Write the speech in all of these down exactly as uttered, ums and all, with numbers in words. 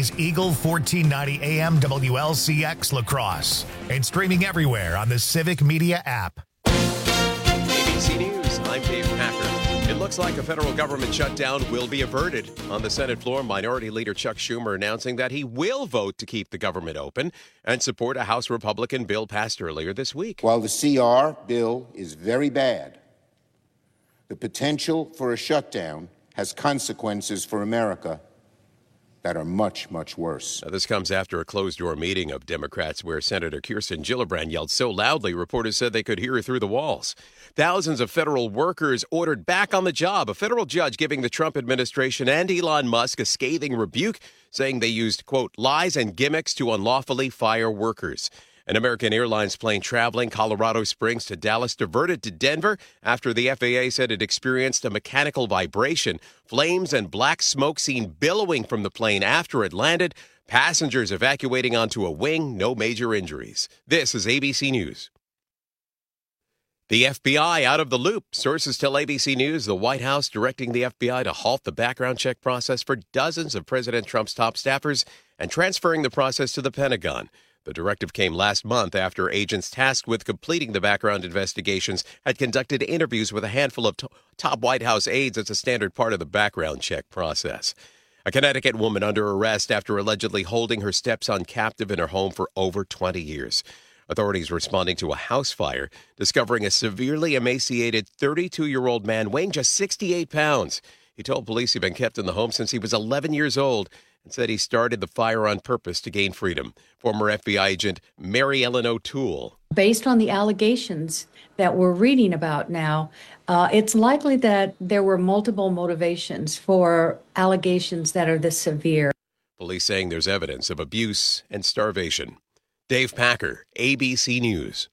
is Eagle fourteen ninety A M W L C X La Crosse and streaming everywhere on the Civic Media app. A B C News, I'm Dave Packer. It looks like a federal government shutdown will be averted. On the Senate floor, Minority Leader Chuck Schumer announcing that he will vote to keep the government open and support a House Republican bill passed earlier this week. While the C R bill is very bad, the potential for a shutdown has consequences for America that are much, much worse. Now, this comes after a closed-door meeting of Democrats where Senator Kirsten Gillibrand yelled so loudly, reporters said they could hear her through the walls. Thousands of federal workers ordered back on the job. A federal judge giving the Trump administration and Elon Musk a scathing rebuke, saying they used, quote, lies and gimmicks to unlawfully fire workers. An American Airlines plane traveling Colorado Springs to Dallas diverted to Denver after the F A A said it experienced a mechanical vibration. Flames and black smoke seen billowing from the plane after it landed. Passengers evacuating onto a wing, no major injuries. This is A B C News. The F B I out of the loop. Sources tell A B C News the White House directing the F B I to halt the background check process for dozens of President Trump's top staffers and transferring the process to the Pentagon. The directive came last month after agents tasked with completing the background investigations had conducted interviews with a handful of t- top White House aides as a standard part of the background check process. A Connecticut woman under arrest after allegedly holding her stepson captive in her home for over twenty years. Authorities responding to a house fire, discovering a severely emaciated thirty-two-year-old man weighing just sixty-eight pounds. He told police he'd been kept in the home since he was eleven years old and said he started the fire on purpose to gain freedom. Former F B I agent Mary Ellen O'Toole. Based on the allegations that we're reading about now, uh, it's likely that there were multiple motivations for allegations that are this severe. Police saying there's evidence of abuse and starvation. Dave Packer, A B C News.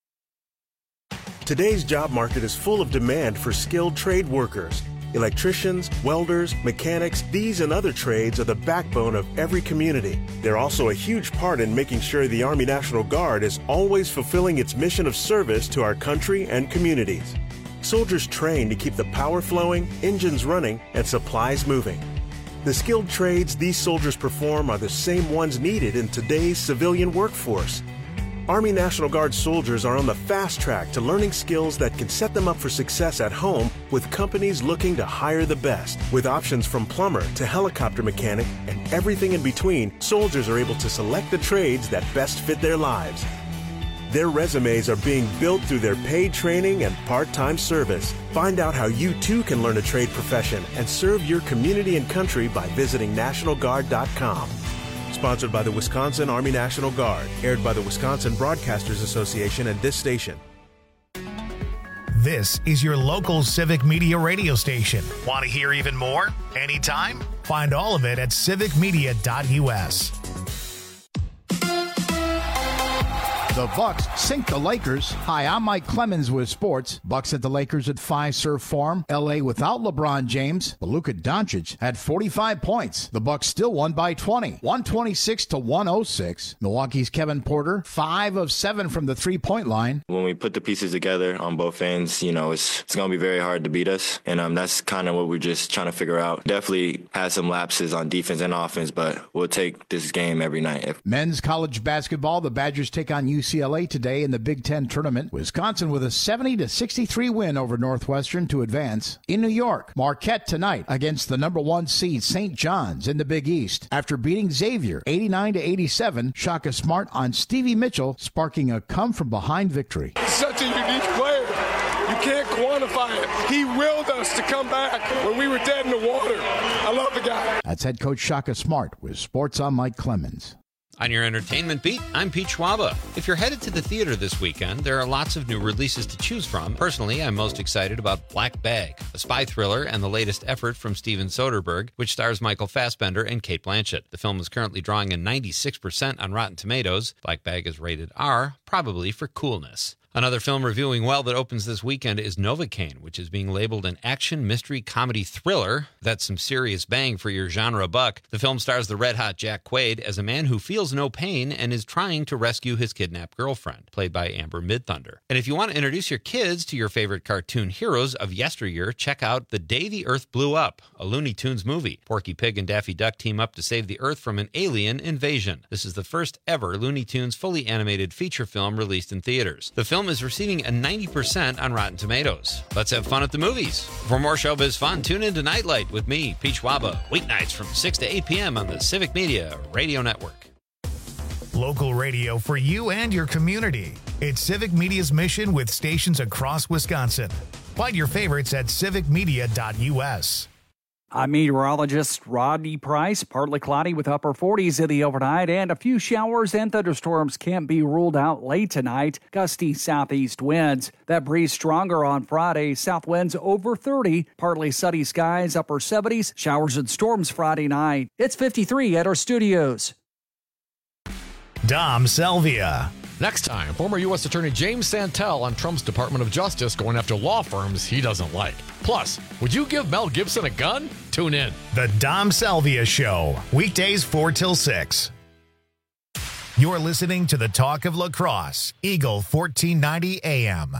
Today's job market is full of demand for skilled trade workers. Electricians, welders, mechanics, these and other trades are the backbone of every community. They're also a huge part in making sure the Army National Guard is always fulfilling its mission of service to our country and communities. Soldiers train to keep the power flowing, engines running, and supplies moving. The skilled trades these soldiers perform are the same ones needed in today's civilian workforce. Army National Guard soldiers are on the fast track to learning skills that can set them up for success at home with companies looking to hire the best. With options from plumber to helicopter mechanic and everything in between, soldiers are able to select the trades that best fit their lives. Their resumes are being built through their paid training and part-time service. Find out how you too can learn a trade profession and serve your community and country by visiting National Guard dot com. Sponsored by the Wisconsin Army National Guard. Aired by the Wisconsin Broadcasters Association and this station. This is your local Civic Media radio station. Want to hear even more? Anytime? Find all of it at civic media dot U S. The Bucks sink the Lakers. Hi, I'm Mike Clemens with sports. Bucks at the Lakers at Fiserv Forum. L A without LeBron James, but Luka Doncic had forty-five points. The Bucks still won by twenty, one twenty-six to one oh six. Milwaukee's Kevin Porter, five of seven from the three-point line. When we put the pieces together on both ends, you know, it's it's going to be very hard to beat us, and um, that's kind of what we're just trying to figure out. Definitely had some lapses on defense and offense, but we'll take this game every night. Men's college basketball, the Badgers take on U C L A today in the Big Ten tournament. Wisconsin with a seventy to sixty-three win over Northwestern to advance. In New York, Marquette tonight against the number one seed Saint John's in the Big East. After beating Xavier eighty-nine to eighty-seven, Shaka Smart on Stevie Mitchell, sparking a come-from-behind victory. He's such a unique player. You can't quantify it. He willed us to come back when we were dead in the water. I love the guy. That's head coach Shaka Smart with Sports on Mike Clemens. On your entertainment beat, I'm Pete Schwaba. If you're headed to the theater this weekend, there are lots of new releases to choose from. Personally, I'm most excited about Black Bag, a spy thriller and the latest effort from Steven Soderbergh, which stars Michael Fassbender and Cate Blanchett. The film is currently drawing a ninety-six percent on Rotten Tomatoes. Black Bag is rated R, probably for coolness. Another film reviewing well that opens this weekend is Novocaine, which is being labeled an action, mystery, comedy thriller. That's some serious bang for your genre buck. The film stars the red-hot Jack Quaid as a man who feels no pain and is trying to rescue his kidnapped girlfriend, played by Amber Midthunder. And if you want to introduce your kids to your favorite cartoon heroes of yesteryear, check out The Day the Earth Blew Up, a Looney Tunes movie. Porky Pig and Daffy Duck team up to save the Earth from an alien invasion. This is the first ever Looney Tunes fully animated feature film released in theaters. The film is receiving a ninety percent on Rotten Tomatoes. Let's have fun at the movies. For more showbiz fun, tune in to Nightlight with me, Pete Schwaba, weeknights from six to eight p.m. on the Civic Media Radio Network. Local radio for you and your community. It's Civic Media's mission with stations across Wisconsin. Find your favorites at civic media dot u s. I'm meteorologist Rodney Price. Partly cloudy with upper forties in the overnight, and a few showers and thunderstorms can't be ruled out late tonight. Gusty southeast winds. That breeze stronger on Friday. South winds over thirty. Partly sunny skies, upper seventies. Showers and storms Friday night. It's fifty-three at our studios. Dom Salvia. Next time, former U S Attorney James Santel on Trump's Department of Justice going after law firms he doesn't like. Plus, would you give Mel Gibson a gun? Tune in. The Dom Salvia Show, weekdays four till six. You're listening to the Talk of La Crosse, Eagle fourteen ninety A M.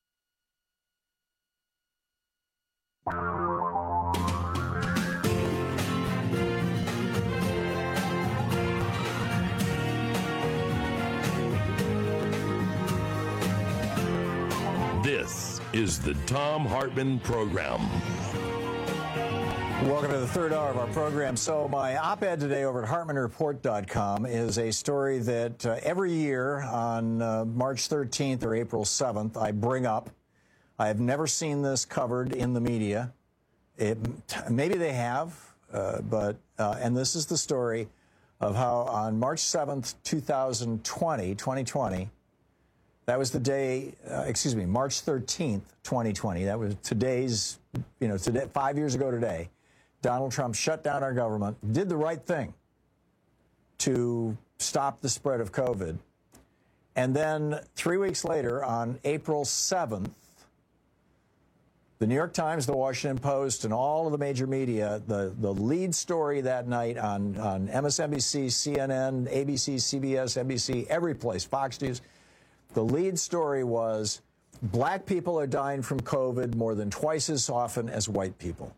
This is the Thom Hartmann Program. Welcome to the third hour of our program. So my op-ed today over at hartmann report dot com is a story that uh, every year on uh, March thirteenth or April seventh, I bring up. I have never seen this covered in the media. It, maybe they have, uh, but, uh, and this is the story of how on March seventh, two thousand twenty, twenty twenty, that was the day, uh, excuse me, March thirteenth, twenty twenty. That was today's, you know, today, five years ago today. Donald Trump shut down our government, did the right thing to stop the spread of COVID. And then three weeks later, on April seventh, the New York Times, the Washington Post, and all of the major media, the, the lead story that night on, on M S N B C, C N N, A B C, C B S, N B C, every place, Fox News, the lead story was black people are dying from COVID more than twice as often as white people.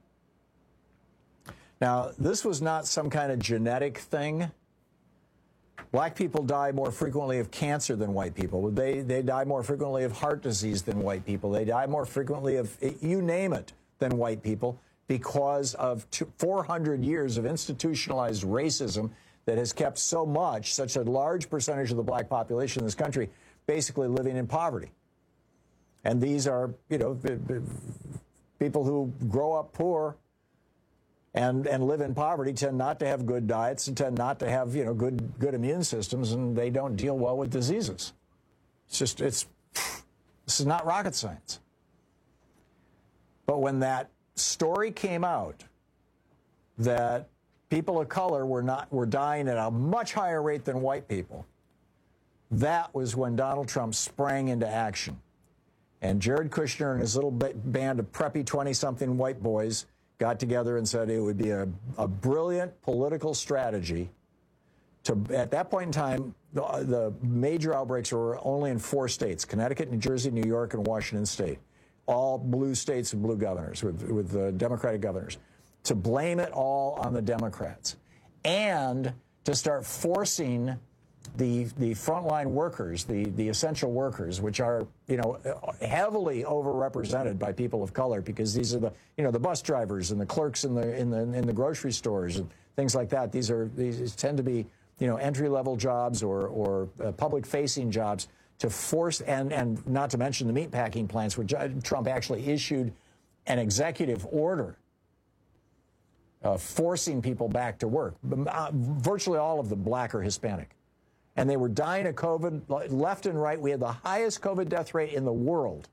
Now, this was not some kind of genetic thing. Black people die more frequently of cancer than white people. They, they die more frequently of heart disease than white people. They die more frequently of, you name it, than white people because of four hundred years of institutionalized racism that has kept so much, such a large percentage of the black population in this country basically living in poverty. And these are, you know, people who grow up poor and and live in poverty tend not to have good diets and tend not to have, you know, good good immune systems, and they don't deal well with diseases. It's just, it's, this is not rocket science. But when that story came out that people of color were not were dying at a much higher rate than white people, that was when Donald Trump sprang into action. And Jared Kushner and his little band of preppy twenty-something white boys got together and said it would be a, a brilliant political strategy to, at that point in time, the, the major outbreaks were only in four states, Connecticut, New Jersey, New York, and Washington State, all blue states and blue governors, with, with uh, Democratic governors, to blame it all on the Democrats and to start forcing the the frontline workers, the the essential workers, which are, you know, heavily overrepresented by people of color, because these are the, you know, the bus drivers and the clerks in the in the in the grocery stores and things like that. These are these tend to be, you know, entry level jobs or or uh, public facing jobs, to force, and and not to mention the meatpacking plants, where Trump actually issued an executive order uh, forcing people back to work. Uh, virtually all of them black or Hispanic. And they were dying of COVID left and right. We had the highest COVID death rate in the world.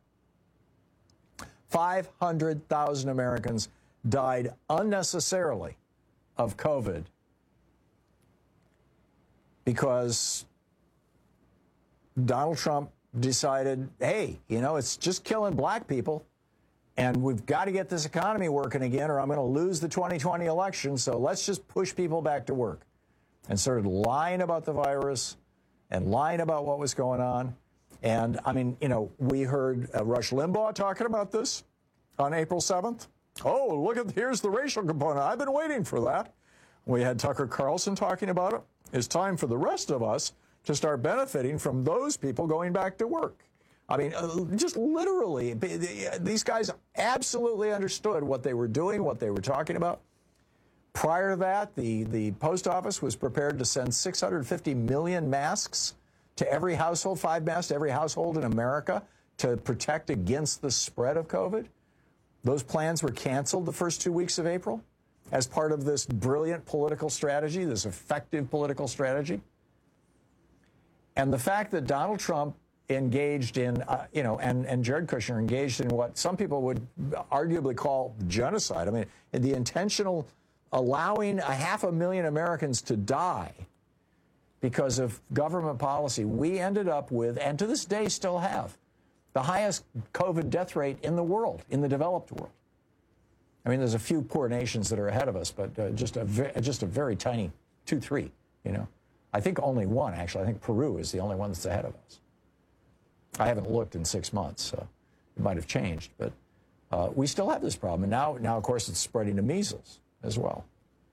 five hundred thousand Americans died unnecessarily of COVID because Donald Trump decided, hey, you know, it's just killing black people, and we've got to get this economy working again, or I'm going to lose the twenty twenty election, so let's just push people back to work. And started lying about the virus and lying about what was going on. And, I mean, you know, we heard uh, Rush Limbaugh talking about this on April seventh. Oh, look at, here's the racial component. I've been waiting for that. We had Tucker Carlson talking about it. It's time for the rest of us to start benefiting from those people going back to work. I mean, uh, just literally, these guys absolutely understood what they were doing, what they were talking about. Prior to that, the, the post office was prepared to send six hundred fifty million masks to every household, five masks to every household in America to protect against the spread of COVID. Those plans were canceled the first two weeks of April as part of this brilliant political strategy, this effective political strategy. And the fact that Donald Trump engaged in, uh, you know, and, and Jared Kushner engaged in what some people would arguably call genocide. I mean, the intentional allowing a half a million Americans to die because of government policy, we ended up with, and to this day still have, the highest COVID death rate in the world, in the developed world. I mean, there's a few poor nations that are ahead of us, but uh, just a ve- just a very tiny two, three, you know. I think only one, actually. I think Peru is the only one that's ahead of us. I haven't looked in six months, so it might have changed, but uh, we still have this problem. And now, now, of course, it's spreading to measles as well.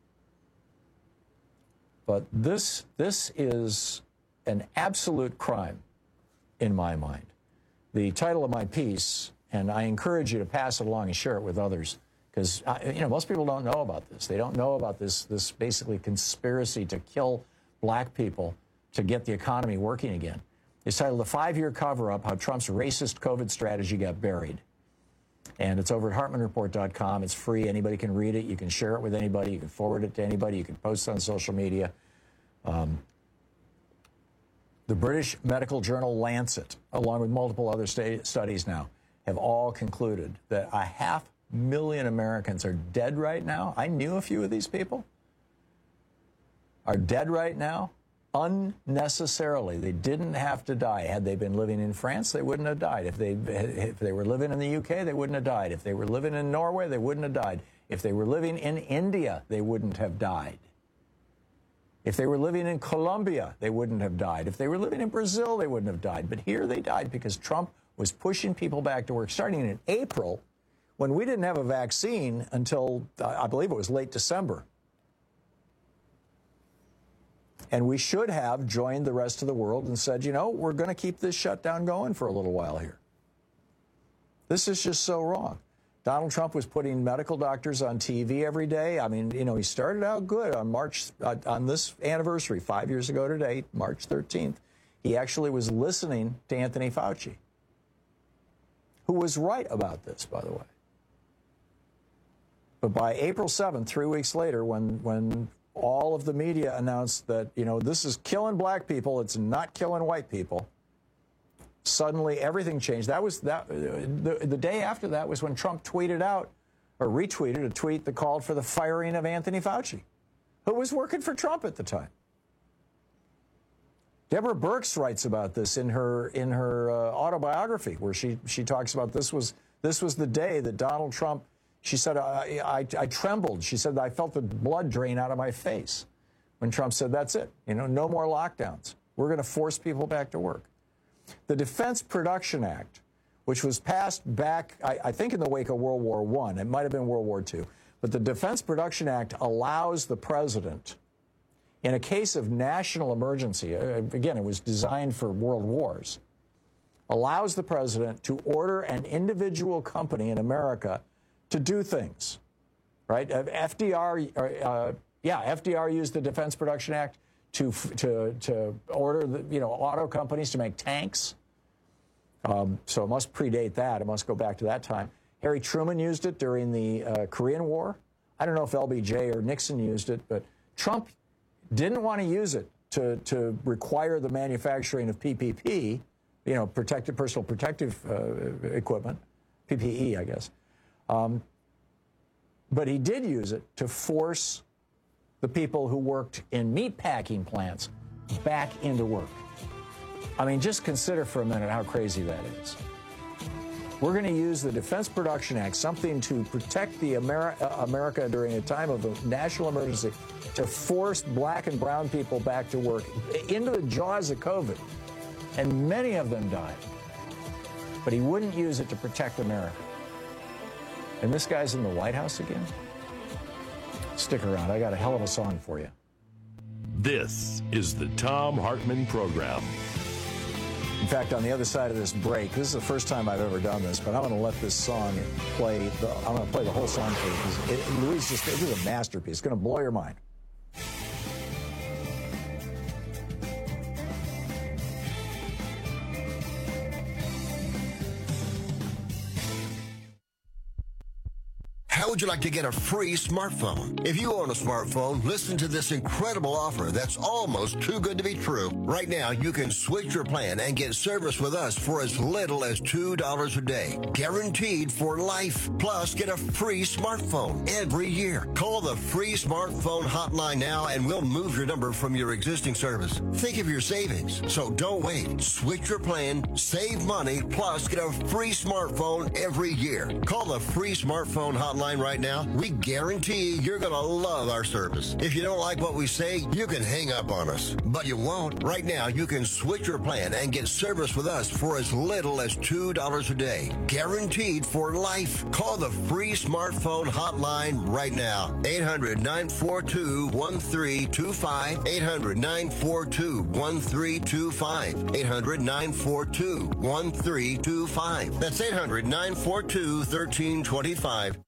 But this, this is an absolute crime in my mind. The title of my piece, and I encourage you to pass it along and share it with others, because you know most people don't know about this. They don't know about this, this basically conspiracy to kill black people to get the economy working again. It's titled "The Five-Year Cover-Up: How Trump's Racist COVID Strategy Got Buried." And it's over at Hartman Report dot com. It's free. Anybody can read it. You can share it with anybody. You can forward it to anybody. You can post it on social media. Um, the British medical journal Lancet, along with multiple other sta- studies now, have all concluded that a half million Americans are dead right now. I knew a few of these people. Are dead right now unnecessarily. They didn't have to die. Had they been living in France, they wouldn't have died. If they if they were living in the U K, they wouldn't have died. If they were living in Norway, they wouldn't have died. If they were living in India, they wouldn't have died. If they were living in Colombia, they wouldn't have died. If they were living in Brazil, they wouldn't have died. But here they died because Trump was pushing people back to work starting in April, when we didn't have a vaccine until, I believe it was late December. And we should have joined the rest of the world and said, you know, we're going to keep this shutdown going for a little while here. This is just so wrong. Donald Trump was putting medical doctors on T V every day. I mean, you know, he started out good on March, uh, on this anniversary, five years ago today, March thirteenth. He actually was listening to Anthony Fauci, who was right about this, by the way. But by April seventh, three weeks later, when when all of the media announced that, you know, this is killing black people, it's not killing white people, suddenly everything changed. That was that. The, the day after that was when Trump tweeted out or retweeted a tweet that called for the firing of Anthony Fauci, who was working for Trump at the time. Deborah Birx writes about this in her in her uh, autobiography, where she she talks about this was this was the day that Donald Trump. She said, I, I, I trembled. She said, I felt the blood drain out of my face when Trump said, that's it. You know, no more lockdowns. We're going to force people back to work. The Defense Production Act, which was passed back, I, I think in the wake of World War One, it might have been World War Two, but the Defense Production Act allows the president, in a case of national emergency, again, it was designed for world wars, allows the president to order an individual company in America to do things, right? F D R, uh, yeah, F D R used the Defense Production Act to to to order the, you know, auto companies to make tanks. Um, so it must predate that. It must go back to that time. Harry Truman used it during the uh, Korean War. I don't know if L B J or Nixon used it, but Trump didn't want to use it to to require the manufacturing of P P P, you know, protective personal protective uh, equipment, P P E, I guess. Um, but he did use it to force the people who worked in meat packing plants back into work. I mean, just consider for a minute how crazy that is. We're going to use the Defense Production Act, something to protect the Ameri- uh, America during a time of a national emergency, to force black and brown people back to work into the jaws of COVID. And many of them died. But he wouldn't use it to protect America. And this guy's in the White House again? Stick around. I got a hell of a song for you. This is the Thom Hartmann Program. In fact, on the other side of this break, this is the first time I've ever done this, but I'm going to let this song play. The, I'm going to play the whole song for you because it, Louise just, it is a masterpiece. It's going to blow your mind. How would you like to get a free smartphone? If you own a smartphone, listen to this incredible offer that's almost too good to be true. Right now, you can switch your plan and get service with us for as little as two dollars a day. Guaranteed for life. Plus, get a free smartphone every year. Call the free smartphone hotline now and we'll move your number from your existing service. Think of your savings. So don't wait. Switch your plan, save money, plus get a free smartphone every year. Call the free smartphone hotline right now. We guarantee you're going to love our service. If you don't like what we say, you can hang up on us. But you won't. Right now, you can switch your plan and get service with us for as little as two dollars a day. Guaranteed for life. Call the free smartphone hotline right now. eight hundred, nine four two, one three two five. eight hundred, nine four two, one three two five. eight hundred, nine four two, one three two five. That's eight hundred, nine four two, one three two five.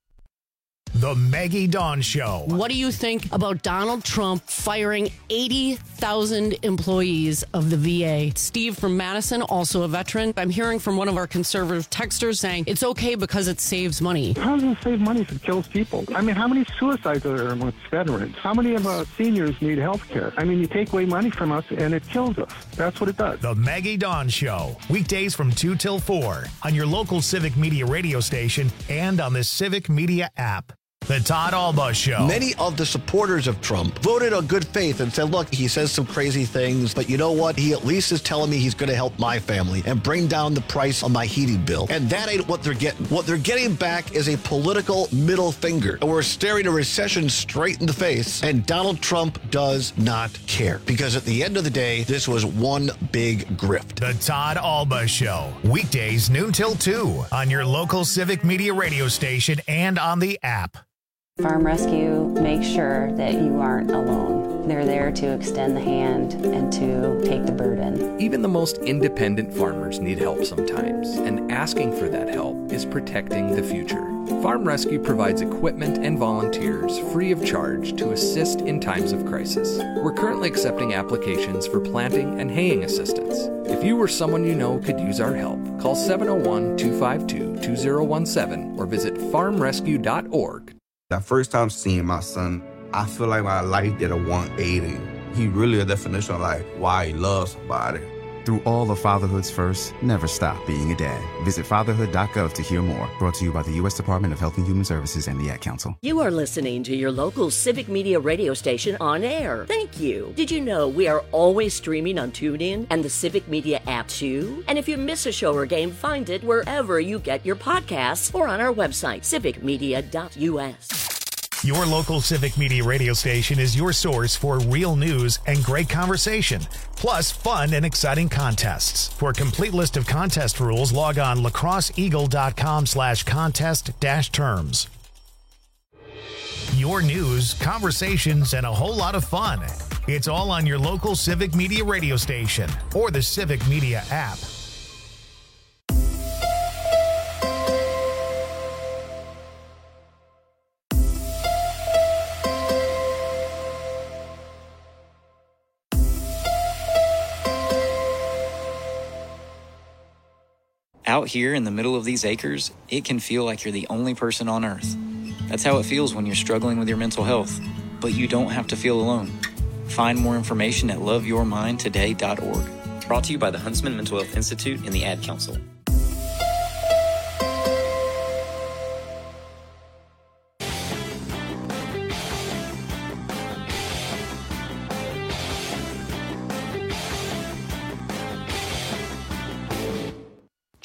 The Maggie Dawn Show. What do you think about Donald Trump firing eighty thousand employees of the V A? Steve from Madison, also a veteran. I'm hearing from one of our conservative texters saying it's okay because it saves money. How does it save money if it kills people? I mean, how many suicides are there amongst veterans? How many of our seniors need health care? I mean, you take away money from us and it kills us. That's what it does. The Maggie Dawn Show. Weekdays from two till four on your local Civic Media radio station and on the Civic Media app. The Todd Alba Show. Many of the supporters of Trump voted on good faith and said, look, he says some crazy things, but you know what? He at least is telling me he's going to help my family and bring down the price on my heating bill. And that ain't what they're getting. What they're getting back is a political middle finger. And we're staring a recession straight in the face, and Donald Trump does not care. Because at the end of the day, this was one big grift. The Todd Alba Show. Weekdays noon till two on your local Civic Media radio station and on the app. Farm Rescue makes sure that you aren't alone. They're there to extend the hand and to take the burden. Even the most independent farmers need help sometimes, and asking for that help is protecting the future. Farm Rescue provides equipment and volunteers free of charge to assist in times of crisis. We're currently accepting applications for planting and haying assistance. If you or someone you know could use our help, call seven oh one, two five two, two oh one seven or visit farm rescue dot org. That first time seeing my son, I feel like my life did a one eighty. He really a definition of like why he loves somebody. Through all of Fatherhood's first, never stop being a dad. Visit fatherhood dot gov to hear more. Brought to you by the U S Department of Health and Human Services and the Ad Council. You are listening to your local Civic Media radio station on air. Thank you. Did you know we are always streaming on TuneIn and the Civic Media app too? And if you miss a show or game, find it wherever you get your podcasts or on our website, civic media dot U S. Your local Civic Media radio station is your source for real news and great conversation, plus fun and exciting contests. For a complete list of contest rules, log on lacrosseeagle.com slash contest dash terms. Your news, conversations, and a whole lot of fun. It's all on your local Civic Media radio station or the Civic Media app. Out here in the middle of these acres, it can feel like you're the only person on earth. That's how it feels when you're struggling with your mental health. But you don't have to feel alone. Find more information at love your mind today dot org. Brought to you by the Huntsman Mental Health Institute and the Ad Council.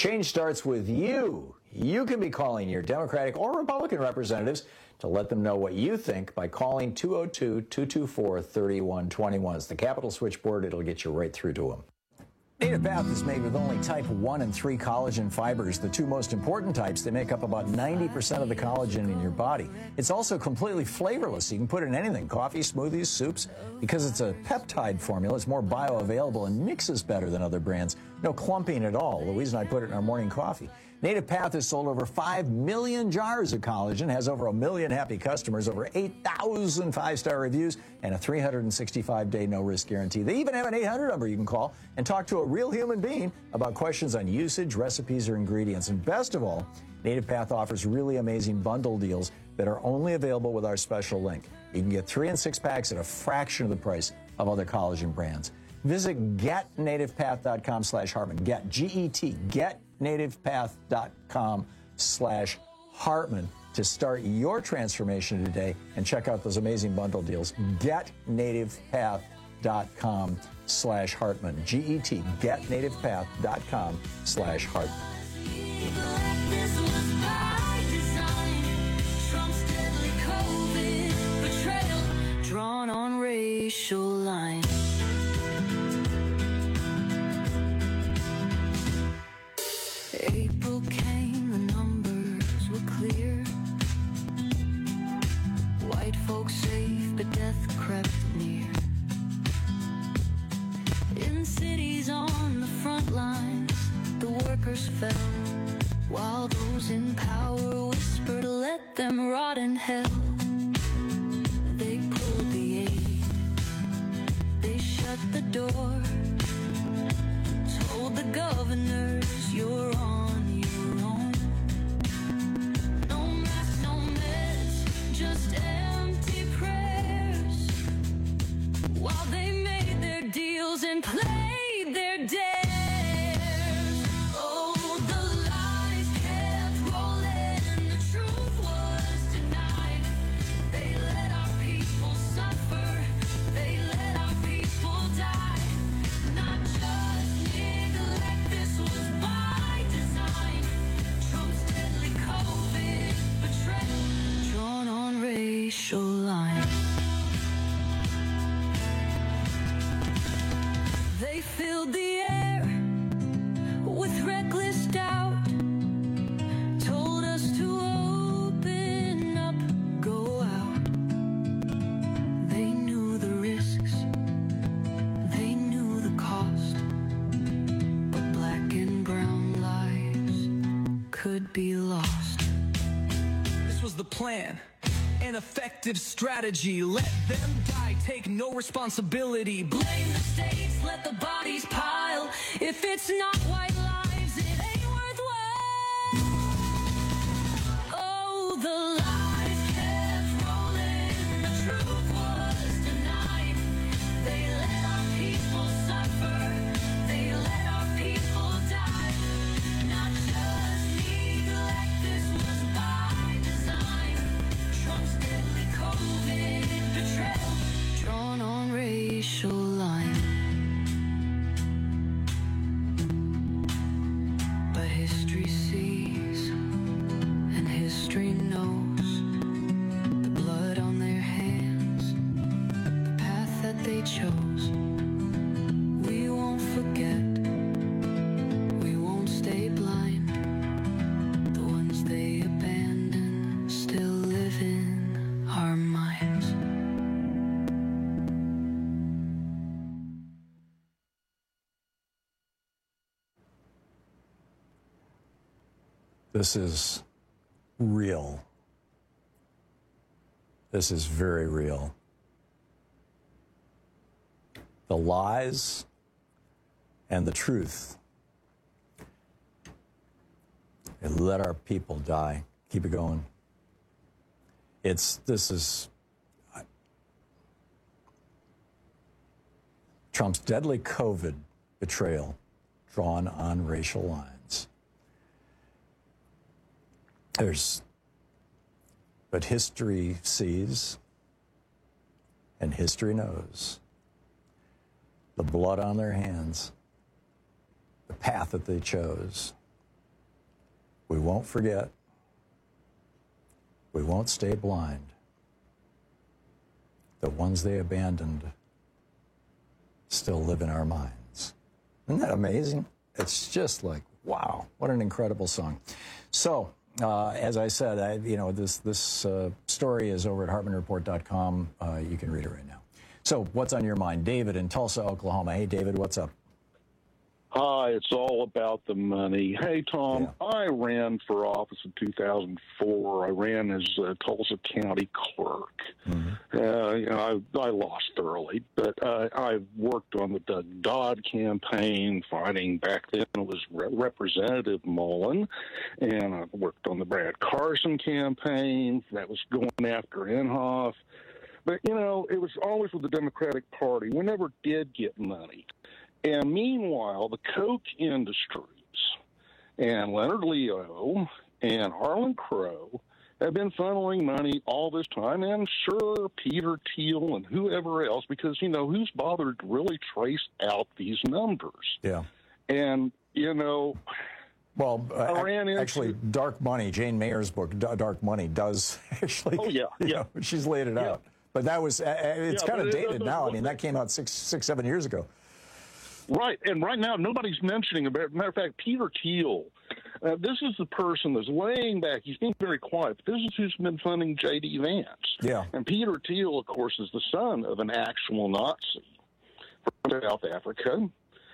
Change starts with you. You can be calling your Democratic or Republican representatives to let them know what you think by calling two oh two, two two four, three one two one. It's the Capitol switchboard. It'll get you right through to them. Native Path is made with only type one and three collagen fibers, the two most important types. They make up about ninety percent of the collagen in your body. It's also completely flavorless. You can put it in anything, coffee, smoothies, soups. Because it's a peptide formula, it's more bioavailable and mixes better than other brands. No clumping at all. Louise and I put it in our morning coffee. Native Path has sold over five million jars of collagen, has over a million happy customers, over eight thousand five-star reviews, and a three hundred sixty-five day no-risk guarantee. They even have an eight hundred number you can call and talk to a real human being about questions on usage, recipes, or ingredients. And best of all, Native Path offers really amazing bundle deals that are only available with our special link. You can get three and six packs at a fraction of the price of other collagen brands. Visit get native path dot com slash Hartman. Get, G E T, get native path dot com slash Hartman to start your transformation today and check out those amazing bundle deals. get native path dot com slash Hartman. G E T, get native path dot com slash Hartman. Drawn on racial lines. April came, the numbers were clear. White folks safe, but death crept near. In cities on the front lines, the workers fell, while those in power whispered, let them rot in hell. They pulled the aid, they shut the door, told the governors you're on your own. No mask, no meds, just empty prayers, while they made their deals and played their dares. Oh, the lies kept rolling, the truth was denied. They let our people suffer, they let our people die. Not just neglect, this was by design. Trump's deadly COVID betrayal, drawn on racial lines. They filled the air with reckless doubt, told us to open up, go out. They knew the risks, they knew the cost, but black and brown lives could be lost. This was the plan, an effective strategy. Let them die, take no responsibility. Blame the states, let the bodies pile. If it's not white lives, it ain't worthwhile. Oh, the lies kept rolling, the truth was denied. They let our people suffer, they let our people die. Not just neglect, this was by design. Trump's deadly COVID betrayal, drawn on racial lines. But history sees and history knows the blood on their hands, the path that they chose. We won't forget, we won't stay blind. The ones they abandoned still live in our minds. This is real. This is very real. The lies and the truth. And let our people die. Keep it going. It's, this is Trump's deadly COVID betrayal drawn on racial lines. There's, but history sees and history knows the blood on their hands, the path that they chose. We won't forget. We won't stay blind. The ones they abandoned still live in our minds. Isn't that amazing? It's just like, wow, what an incredible song. So, uh, as I said, I, you know, this, this uh, story is over at Hartman Report dot com. Uh, you can read it right now. So, what's on your mind? David in Tulsa, Oklahoma. Hey, David, what's up? Hi, it's all about the money. Hey, Tom, yeah. I ran for office in two thousand four. I ran as a Tulsa County clerk. Mm-hmm. Uh, you know, I, I lost thoroughly, but uh, I worked on the Doug Dodd campaign, fighting back then it was Re- Representative Mullen, and I worked on the Brad Carson campaign that was going after Inhofe. But, you know, it was always with the Democratic Party. We never did get money. And meanwhile, the Koch industries and Leonard Leo and Harlan Crow have been funneling money all this time, and sure, Peter Thiel and whoever else, because, you know, who's bothered to really trace out these numbers? Yeah. And, you know... Well, uh, I ran into, actually, Dark Money, Jane Mayer's book, D- Dark Money, does actually... Oh, yeah, yeah. Know, she's laid it yeah. out. But that was, uh, it's yeah, kind of it, dated it, now. I mean, that came out six, six, seven years ago. Right, and right now nobody's mentioning about. Matter of fact, Peter Thiel, uh, this is the person that's laying back. He's being very quiet. But this is who's been funding J D. Vance. Yeah. And Peter Thiel, of course, is the son of an actual Nazi from South Africa.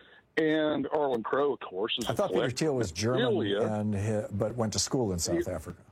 And Harlan Crow, of course, is. I thought Peter Thiel was German, and he, but went to school in South he, Africa.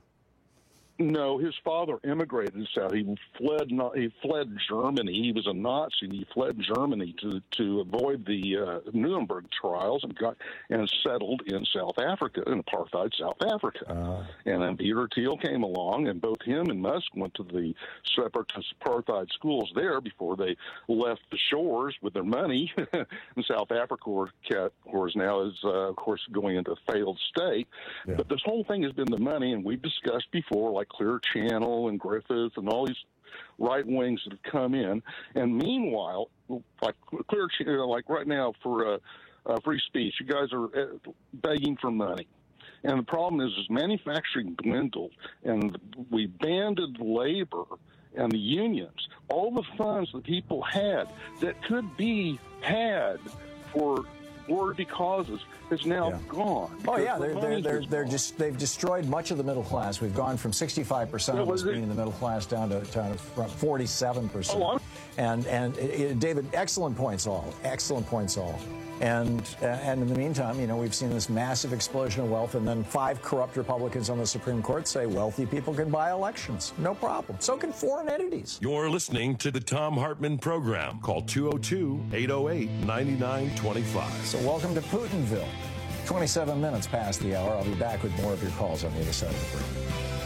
No, his father immigrated south. He fled. He fled Germany. He was a Nazi. He fled Germany to to avoid the uh, Nuremberg trials and got and settled in South Africa, in apartheid South Africa. Uh, and then Peter Thiel came along, and both him and Musk went to the separatist apartheid schools there before they left the shores with their money. And South Africa, of course, now is uh, of course going into a failed state. Yeah. But this whole thing has been the money, and we've discussed before, like Clear Channel and Griffith and all these right wings that have come in. And meanwhile, like Clear Channel, like right now for uh, uh, free speech, you guys are uh, begging for money. And the problem is, is manufacturing dwindled, and we banded labor and the unions. All the funds that people had that could be had for worthy causes is now yeah. gone. Oh yeah, they're they're they're, they're just they've destroyed much of the middle class. We've gone from sixty-five percent yeah, of us being in the middle class down to, down to forty-seven percent. Oh, and and it, it, David, excellent points all, excellent points all. And uh, and in the meantime, you know, we've seen this massive explosion of wealth, and then five corrupt Republicans on the Supreme Court say wealthy people can buy elections, no problem. So can foreign entities. You're listening to the Thom Hartmann Program. Call two oh two, eight oh eight, nine nine two five. So welcome to Putinville. twenty-seven minutes past the hour. I'll be back with more of your calls on the other side of the break.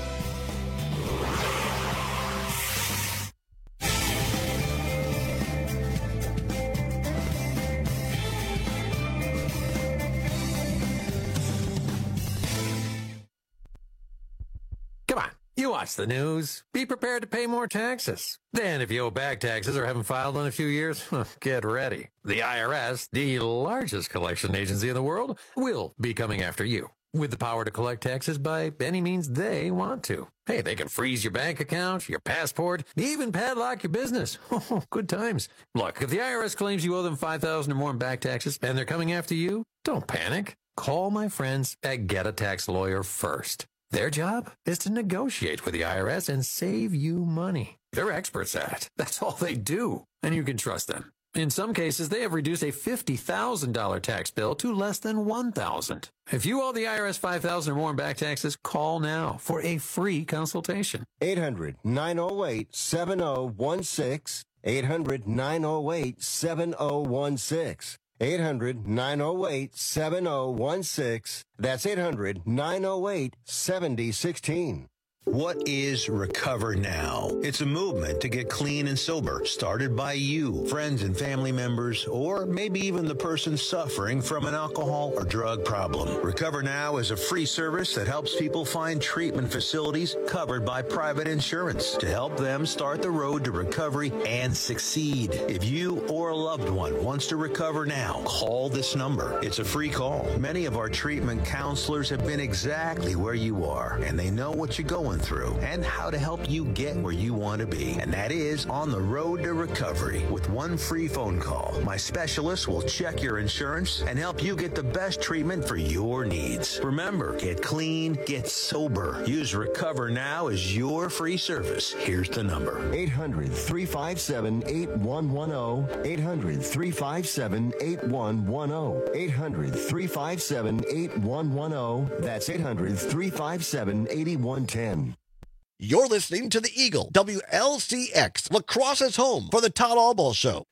You watch the news. Be prepared to pay more taxes. Then, if you owe back taxes or haven't filed in a few years, get ready. The I R S, the largest collection agency in the world, will be coming after you with the power to collect taxes by any means they want to. Hey, they can freeze your bank account, your passport, even padlock your business. Oh, good times. Look, if the I R S claims you owe them five thousand dollars or more in back taxes and they're coming after you, don't panic. Call my friends at Get a Tax Lawyer first. Their job is to negotiate with the I R S and save you money. They're experts at it. That's all they do, and you can trust them. In some cases, they have reduced a fifty thousand dollars tax bill to less than one thousand dollars. If you owe the I R S five thousand dollars or more in back taxes, call now for a free consultation. eight hundred, nine oh eight, seven oh one six. eight hundred, nine oh eight, seven oh one six. eight hundred, nine oh eight, seven oh one six. That's eight hundred, nine oh eight, seven oh one six. What is Recover Now? It's a movement to get clean and sober, started by you, friends and family members, or maybe even the person suffering from an alcohol or drug problem. Recover Now is a free service that helps people find treatment facilities covered by private insurance to help them start the road to recovery and succeed. If you or a loved one wants to recover now, call this number. It's a free call. Many of our treatment counselors have been exactly where you are, and they know what you're going through and how to help you get where you want to be. And that is on the road to recovery. With one free phone call, my specialist will check your insurance and help you get the best treatment for your needs. Remember, get clean, get sober. Use Recover Now as your free service. Here's the number. eight hundred, three five seven, eight one one zero. eight hundred, three five seven, eight one one zero. eight hundred, three five seven, eight one one zero. That's eight hundred, three five seven, eight one one zero. You're listening to the Eagle, W L C X, Lacrosse's home for the Todd Albaugh Show.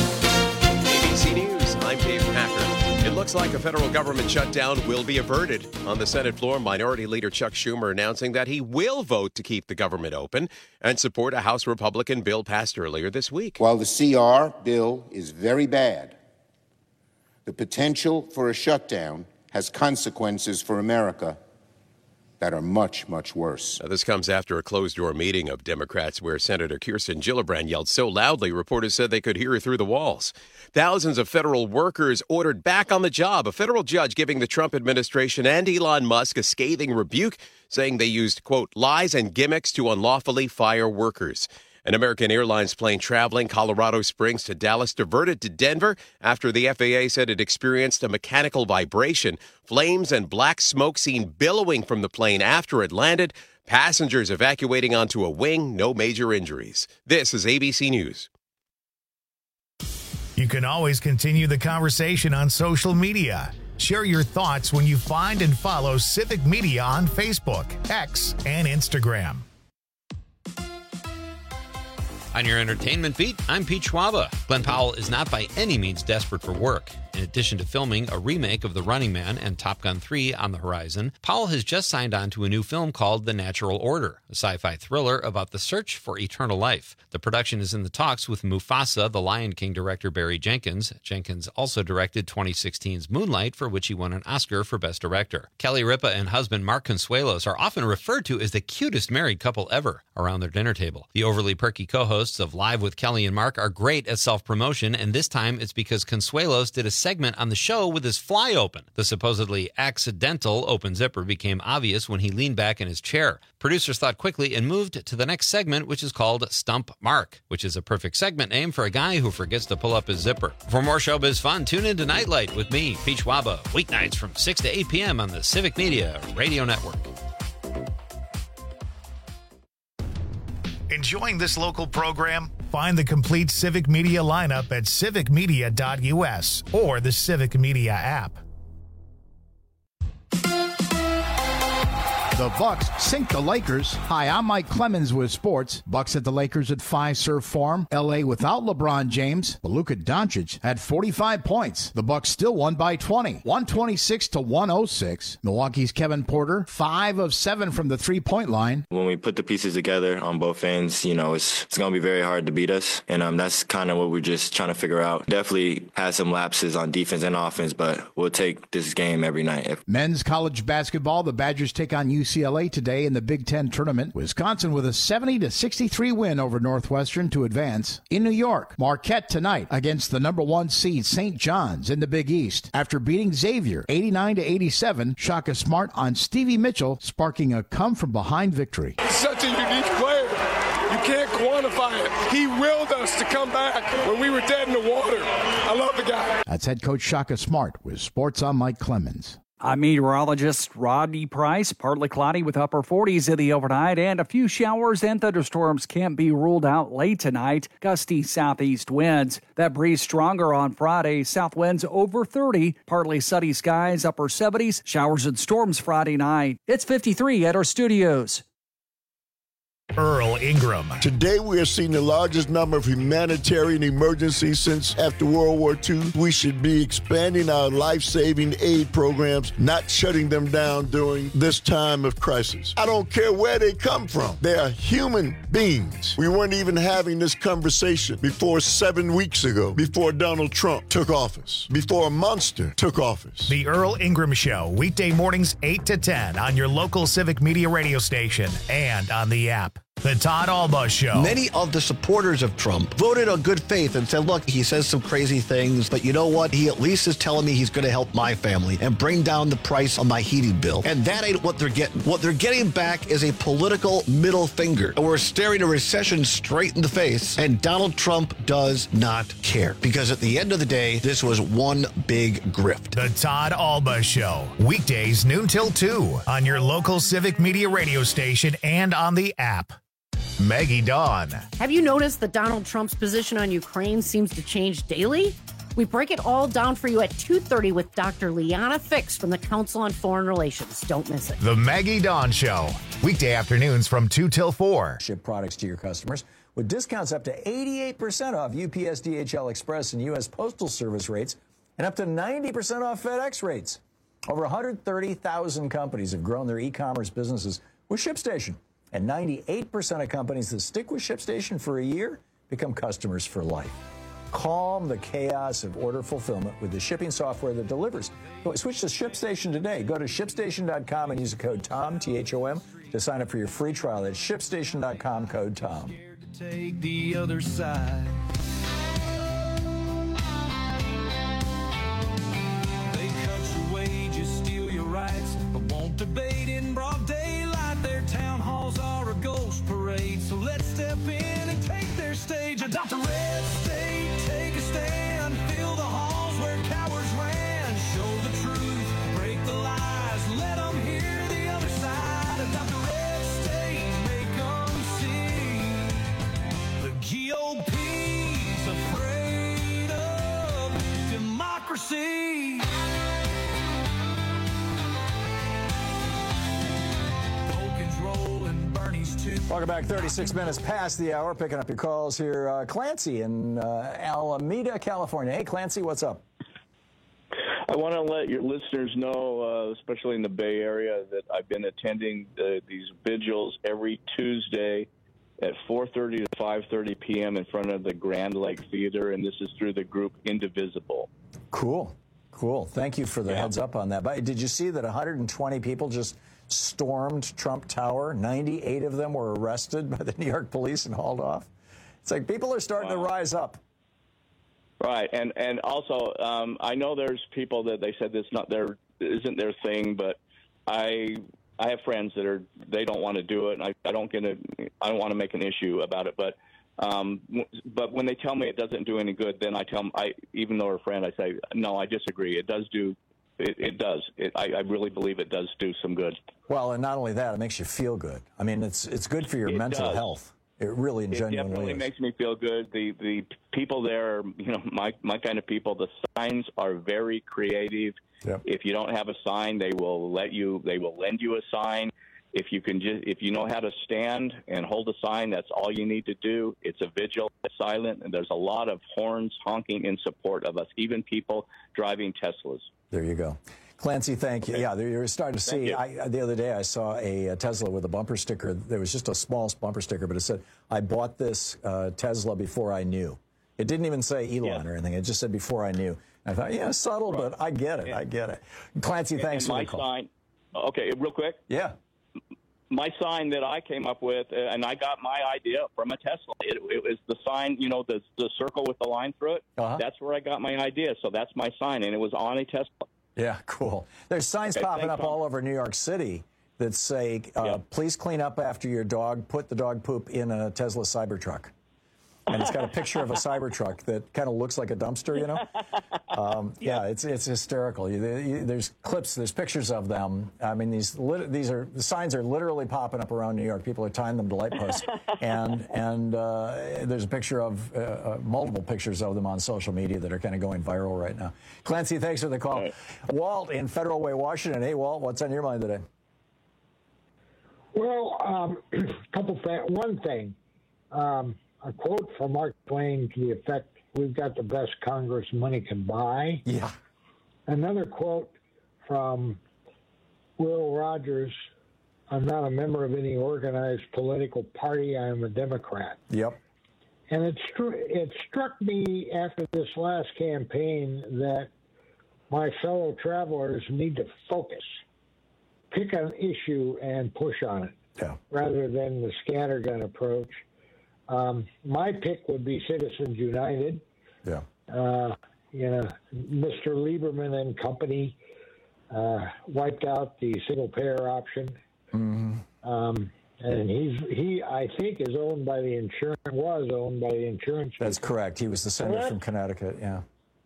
A B C News, I'm Dave Packer. It looks like a federal government shutdown will be averted. On the Senate floor, Minority Leader Chuck Schumer announcing that he will vote to keep the government open and support a House Republican bill passed earlier this week. While the C R bill is very bad, the potential for a shutdown has consequences for America that are much, much worse. Now, this comes after a closed-door meeting of Democrats where Senator Kirsten Gillibrand yelled so loudly, reporters said they could hear her through the walls. Thousands of federal workers ordered back on the job. A federal judge giving the Trump administration and Elon Musk a scathing rebuke, saying they used, quote, lies and gimmicks to unlawfully fire workers. An American Airlines plane traveling Colorado Springs to Dallas diverted to Denver after the F A A said it experienced a mechanical vibration. Flames and black smoke seen billowing from the plane after it landed. Passengers evacuating onto a wing, no major injuries. This is A B C News. You can always continue the conversation on social media. Share your thoughts when you find and follow Civic Media on Facebook, X, and Instagram. On your entertainment beat, I'm Pete Schwaba. Glenn Powell is not by any means desperate for work. In addition to filming a remake of The Running Man and Top Gun three on the horizon, Powell has just signed on to a new film called The Natural Order, a sci-fi thriller about the search for eternal life. The production is in the talks with Mufasa, the Lion King director Barry Jenkins. Jenkins also directed twenty sixteen's Moonlight, for which he won an Oscar for Best Director. Kelly Ripa and husband Mark Consuelos are often referred to as the cutest married couple ever around their dinner table. The overly perky co-hosts of Live with Kelly and Mark are great at self-promotion, and this time it's because Consuelos did a segment on the show with his fly open. The supposedly accidental open zipper became obvious when he leaned back in his chair. Producers thought quickly and moved to the next segment, which is called Stump Mark, which is a perfect segment name for a guy who forgets to pull up his zipper. For more showbiz fun, tune in to Nightlight with me, Pete Schwaba, weeknights from six to eight p.m. on the Civic Media Radio Network. Enjoying this local program? Find the complete Civic Media lineup at civic media dot u s or the Civic Media app. The Bucks sink the Lakers. Hi, I'm Mike Clemens with sports. Bucks at the Lakers at Fiserv Forum. L A without LeBron James, but Luka Doncic had forty-five points. The Bucks still won by twenty, one twenty-six to one oh six. Milwaukee's Kevin Porter, five of seven from the three-point line. When we put the pieces together on both ends, you know, it's it's going to be very hard to beat us, and um, that's kind of what we're just trying to figure out. Definitely had some lapses on defense and offense, but we'll take this game every night. Men's college basketball, the Badgers take on U C L A today in the Big Ten tournament. Wisconsin with a seventy to sixty-three win over Northwestern to advance. In New York, Marquette tonight against the number one seed Saint John's in the Big East. After beating Xavier eighty-nine to eighty-seven, Shaka Smart on Stevie Mitchell, sparking a come-from-behind victory. He's such a unique player. You can't quantify it. He willed us to come back when we were dead in the water. I love the guy. That's head coach Shaka Smart with Sports on Mike Clemens. I'm meteorologist Rodney Price. Partly cloudy with upper forties in the overnight, and a few showers and thunderstorms can't be ruled out late tonight. Gusty southeast winds. That breeze stronger on Friday. South winds over thirty. Partly sunny skies, upper seventies. Showers and storms Friday night. It's fifty-three at our studios. Earl Ingram. Today we are seeing the largest number of humanitarian emergencies since after World War Two. We should be expanding our life-saving aid programs, not shutting them down during this time of crisis. I don't care where they come from. They are human beings. We weren't even having this conversation before seven weeks ago, before Donald Trump took office, before a monster took office. The Earl Ingram Show, weekday mornings eight to ten on your local Civic Media radio station and on the app. The Todd Alba Show. Many of the supporters of Trump voted on good faith and said, look, he says some crazy things, but you know what? He at least is telling me he's going to help my family and bring down the price on my heating bill. And that ain't what they're getting. What they're getting back is a political middle finger. And we're staring a recession straight in the face, and Donald Trump does not care. Because at the end of the day, this was one big grift. The Todd Alba Show. Weekdays noon till two on your local Civic Media radio station and on the app. Maggie Dawn. Have you noticed that Donald Trump's position on Ukraine seems to change daily? We break it all down for you at two thirty with Doctor Liana Fix from the Council on Foreign Relations. Don't miss it. The Maggie Dawn Show. Weekday afternoons from two till four. Ship products to your customers with discounts up to eighty-eight percent off U P S, D H L Express, and U S Postal Service rates, and up to ninety percent off FedEx rates. Over one hundred thirty thousand companies have grown their e-commerce businesses with ShipStation. And ninety-eight percent of companies that stick with ShipStation for a year become customers for life. Calm the chaos of order fulfillment with the shipping software that delivers. Switch to ShipStation today. Go to ship station dot com and use the code TOM, T H O M, to sign up for your free trial. That's ship station dot com, code TOM. Take the other side. They cut your wages, steal your rights, but won't debate in broad daylight. Their town halls are a ghost parade, so let's step in and take their stage. Adopt a red state, take a stand, fill the halls where cowards ran. Show the truth, break the lies, let them hear the other side. Adopt a red state, make them see. The G O P's afraid of democracy. Welcome back. thirty-six minutes past the hour. Picking up your calls here. Uh, Clancy in uh, Alameda, California. Hey, Clancy, what's up? I want to let your listeners know, uh, especially in the Bay Area, that I've been attending the, these vigils every Tuesday at four thirty to five thirty p.m. in front of the Grand Lake Theater, and this is through the group Indivisible. Cool. Cool. Thank you for the yeah. heads up on that. But did you see that one hundred twenty people just stormed Trump Tower? ninety-eight of them were arrested by the New York police and hauled off. It's like people are starting wow. to rise up. Right, and and also um, I know there's people that they said this not their isn't their thing, but I I have friends that are they don't want to do it, and I, I don't get a I don't want to make an issue about it, but um, but when they tell me it doesn't do any good, then I tell them I even though they're a friend, I say no, I disagree. It does do. It, it does. It, I, I really believe it does do some good. Well, and not only that, it makes you feel good. I mean, it's it's good for your it mental does. health. It really it genuinely definitely is. makes me feel good. The the people there, are, you know, my my kind of people. The signs are very creative. Yep. If you don't have a sign, they will let you. They will lend you a sign. If you can just, if you know how to stand and hold a sign, that's all you need to do. It's a vigil, it's silent, and there's a lot of horns honking in support of us. Even people driving Teslas. There you go. Clancy, thank you. Yeah, you're starting to see. I, the other day, I saw a, a Tesla with a bumper sticker. There was just a small bumper sticker, but it said, I bought this uh, Tesla before I knew. It didn't even say Elon yeah. or anything. It just said before I knew. And I thought, yeah, subtle, right. but I get it. Yeah. I get it. Clancy, thanks and for my the call. Sign, okay, real quick. Yeah. My sign that I came up with, and I got my idea from a Tesla. It, it was the sign, you know, the, the circle with the line through it. Uh-huh. That's where I got my idea. So that's my sign, and it was on a Tesla. Yeah, cool. There's signs okay, popping thanks, up Tom. all over New York City that say, uh, yeah. please clean up after your dog, put the dog poop in a Tesla Cybertruck. And it's got a picture of a Cybertruck that kind of looks like a dumpster, you know? Um, yeah. yeah, it's it's hysterical. You, you, there's clips, there's pictures of them. I mean, these lit, these are the signs are literally popping up around New York. People are tying them to light posts, and and uh, there's a picture of uh, uh, multiple pictures of them on social media that are kind of going viral right now. Clancy, thanks for the call. Right. Walt in Federal Way, Washington. Hey, Walt, what's on your mind today? Well, um, a couple things. One thing, um, a quote from Mark Twain to the effect, "We've got the best Congress money can buy." Yeah. Another quote from Will Rogers, "I'm not a member of any organized political party. I am a Democrat." Yep. And it, stru- it struck me after this last campaign that my fellow travelers need to focus, pick an issue and push on it, yeah. rather than the scattergun approach. Um, my pick would be Citizens United. Yeah. Uh, you know, Mister Lieberman and company uh, wiped out the single-payer option. Mm-hmm. Um, and he's he, I think, is owned by the insurance. Was owned by the insurance. That's people. correct. He was the senator Well, from Connecticut. Yeah.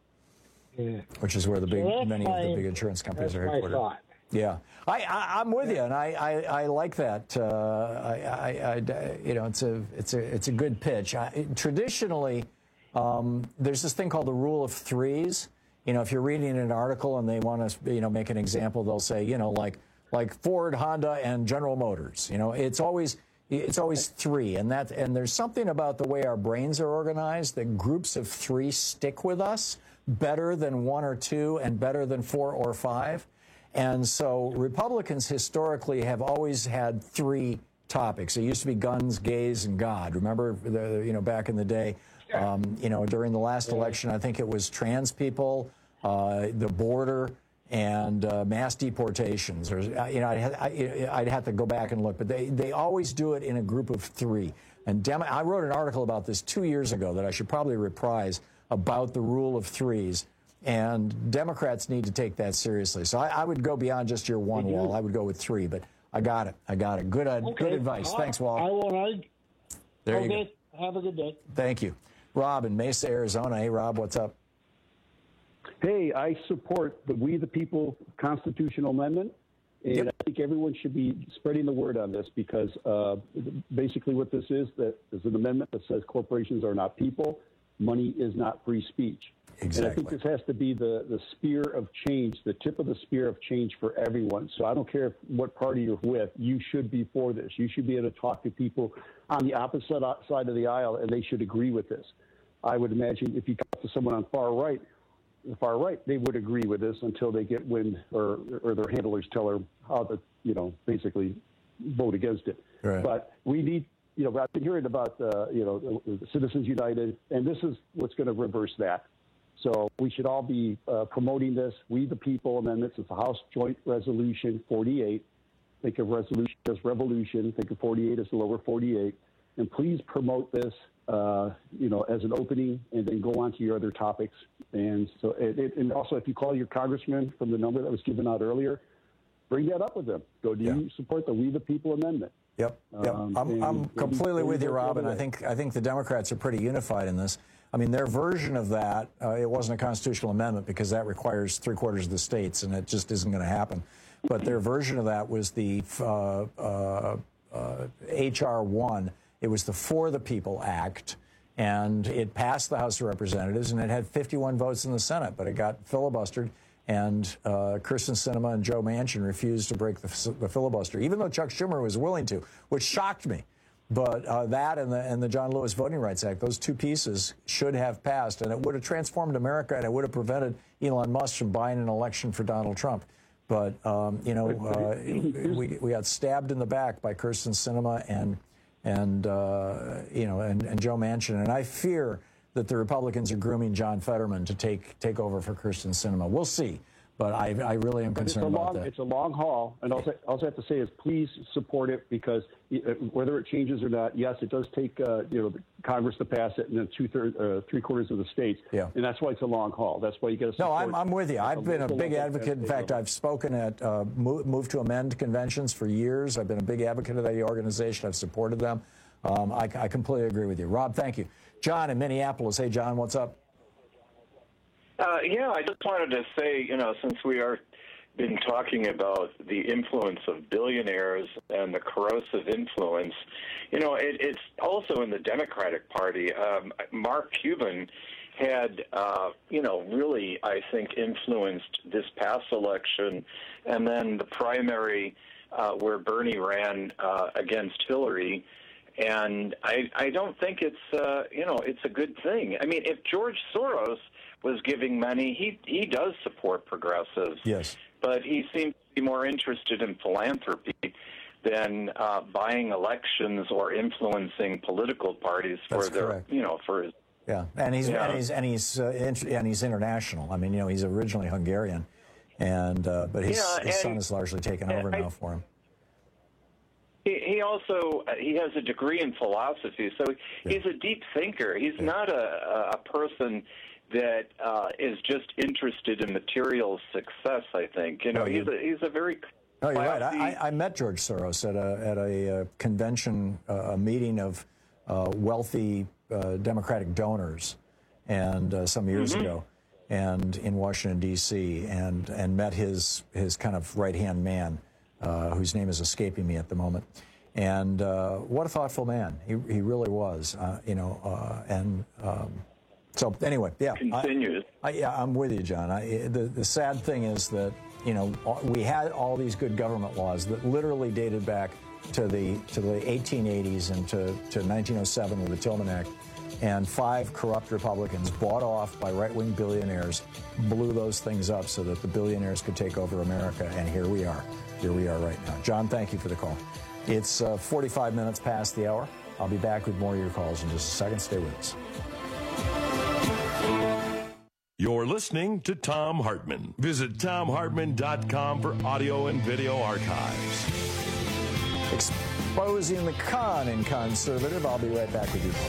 Yeah. Which is where the big So many my, of the big insurance companies that's are headquartered. My thought. Yeah, I, I, I'm with you, and I, I, I like that. Uh, I, I, I, you know, it's a, it's a, it's a good pitch. I, traditionally, um, there's this thing called the rule of threes. You know, if you're reading an article and they want to, you know, make an example, they'll say, you know, like, like Ford, Honda, and General Motors. You know, it's always, it's always three, and that, and there's something about the way our brains are organized that groups of three stick with us better than one or two, and better than four or five. And so Republicans historically have always had three topics. It used to be guns, gays, and God. Remember, the, you know, back in the day, um, you know, during the last election, I think it was trans people, uh, the border, and uh, mass deportations. Or, you know, I'd, I, I'd have to go back and look, but they, they always do it in a group of three. And Dem- I wrote an article about this two years ago that I should probably reprise about the rule of threes. And Democrats need to take that seriously. So I, I would go beyond just your one wall. I would go with three, but I got it. I got it. Good, uh, Okay. good advice. I, Thanks, Walt. I won't argue. There okay. you go. Have a good day. Thank you. Rob in Mesa, Arizona. Hey, Rob, what's up? Hey, I support the We the People constitutional amendment, and Yep. I think everyone should be spreading the word on this because uh, basically what this is, that is an amendment that says corporations are not people, money is not free speech. Exactly. And I think this has to be the, the spear of change, the tip of the spear of change for everyone. So I don't care if, what party you're with, you should be for this. You should be able to talk to people on the opposite side of the aisle, and they should agree with this. I would imagine if you talk to someone on far right, the far right, they would agree with this until they get wind or or their handlers tell her how to, you know, basically vote against it. Right. But we need, you know, I've been hearing about, uh, you know, Citizens United, and this is what's going to reverse that. So we should all be uh, promoting this. We the People amendments. It's a House Joint Resolution forty-eight. Think of resolution as revolution. Think of forty-eight as the lower forty-eight. And please promote this, uh, you know, as an opening, and then go on to your other topics. And so, it, it, and also, if you call your congressman from the number that was given out earlier, bring that up with them. Go, do yeah. you support the We the People amendment? Yep, yep. Um, I'm, I'm completely with you, Rob, and I way. think I think the Democrats are pretty unified in this. I mean, their version of that, uh, it wasn't a constitutional amendment because that requires three quarters of the states, and it just isn't going to happen. But their version of that was the uh, uh, uh, H R one. It was the For the People Act, and it passed the House of Representatives, and it had fifty-one votes in the Senate, but it got filibustered. And uh, Kyrsten Sinema and Joe Manchin refused to break the, the filibuster, even though Chuck Schumer was willing to, which shocked me. But uh, that and the, and the John Lewis Voting Rights Act, those two pieces should have passed, and it would have transformed America, and it would have prevented Elon Musk from buying an election for Donald Trump. But, um, you know, uh, we, we got stabbed in the back by Kyrsten Sinema and, and uh, you know, and, and Joe Manchin. And I fear that the Republicans are grooming John Fetterman to take take over for Kyrsten Sinema. We'll see, but I, I really am concerned it's a about long, that. It's a long haul, and all, all I have to say is please support it because whether it changes or not, yes, it does take uh, you know Congress to pass it, and then two thirds, uh, three quarters of the states. Yeah, and that's why it's a long haul. That's why you got to. No, I'm, I'm with you. I've been a big advocate. In fact, I've spoken at uh, Move, Move to Amend conventions for years. I've been a big advocate of the organization. I've supported them. Um, I, I completely agree with you, Rob. Thank you. John in Minneapolis. Hey, John, what's up? Uh, yeah, I just wanted to say, you know, since we are been talking about the influence of billionaires and the corrosive influence, you know, it, it's also in the Democratic Party. Um, Mark Cuban had, uh, you know, really, I think, influenced this past election and then the primary uh, where Bernie ran uh, against Hillary. And I, I don't think it's, uh, you know, it's a good thing. I mean, if George Soros was giving money, he he does support progressives. Yes. But he seems to be more interested in philanthropy than uh, buying elections or influencing political parties for That's their, correct. you know, for his. Yeah, and he's Yeah. and he's and he's uh, int- and he's international. I mean, you know, he's originally Hungarian, and uh, but his, Yeah, his son and- has largely taken over I- now for him. He, he also he has a degree in philosophy, so he's a deep thinker. He's not a, a person that uh, is just interested in material success. I think you know No, he's you- a he's a very No, you're right. classy- I, I I met George Soros at a at a uh, convention, uh, a meeting of uh, wealthy uh, Democratic donors, and uh, some years Mhm. ago, and in Washington D C, and and met his his kind of right hand man, uh, whose name is escaping me at the moment. And uh, what a thoughtful man he he really was. Uh, you know, uh, and. Um, So anyway, yeah, continues. I, I, yeah, I'm with you, John. I, the the sad thing is that you know we had all these good government laws that literally dated back to the to the eighteen eighties and to, to nineteen oh seven with the Tillman Act, and five corrupt Republicans bought off by right-wing billionaires blew those things up so that the billionaires could take over America, and here we are. Here we are right now. John, thank you for the call. It's uh, forty-five minutes past the hour. I'll be back with more of your calls in just a second. Stay with us. You're listening to Thom Hartmann. Visit thom hartmann dot com for audio and video archives. Exposing the con in conservative. I'll be right back with you.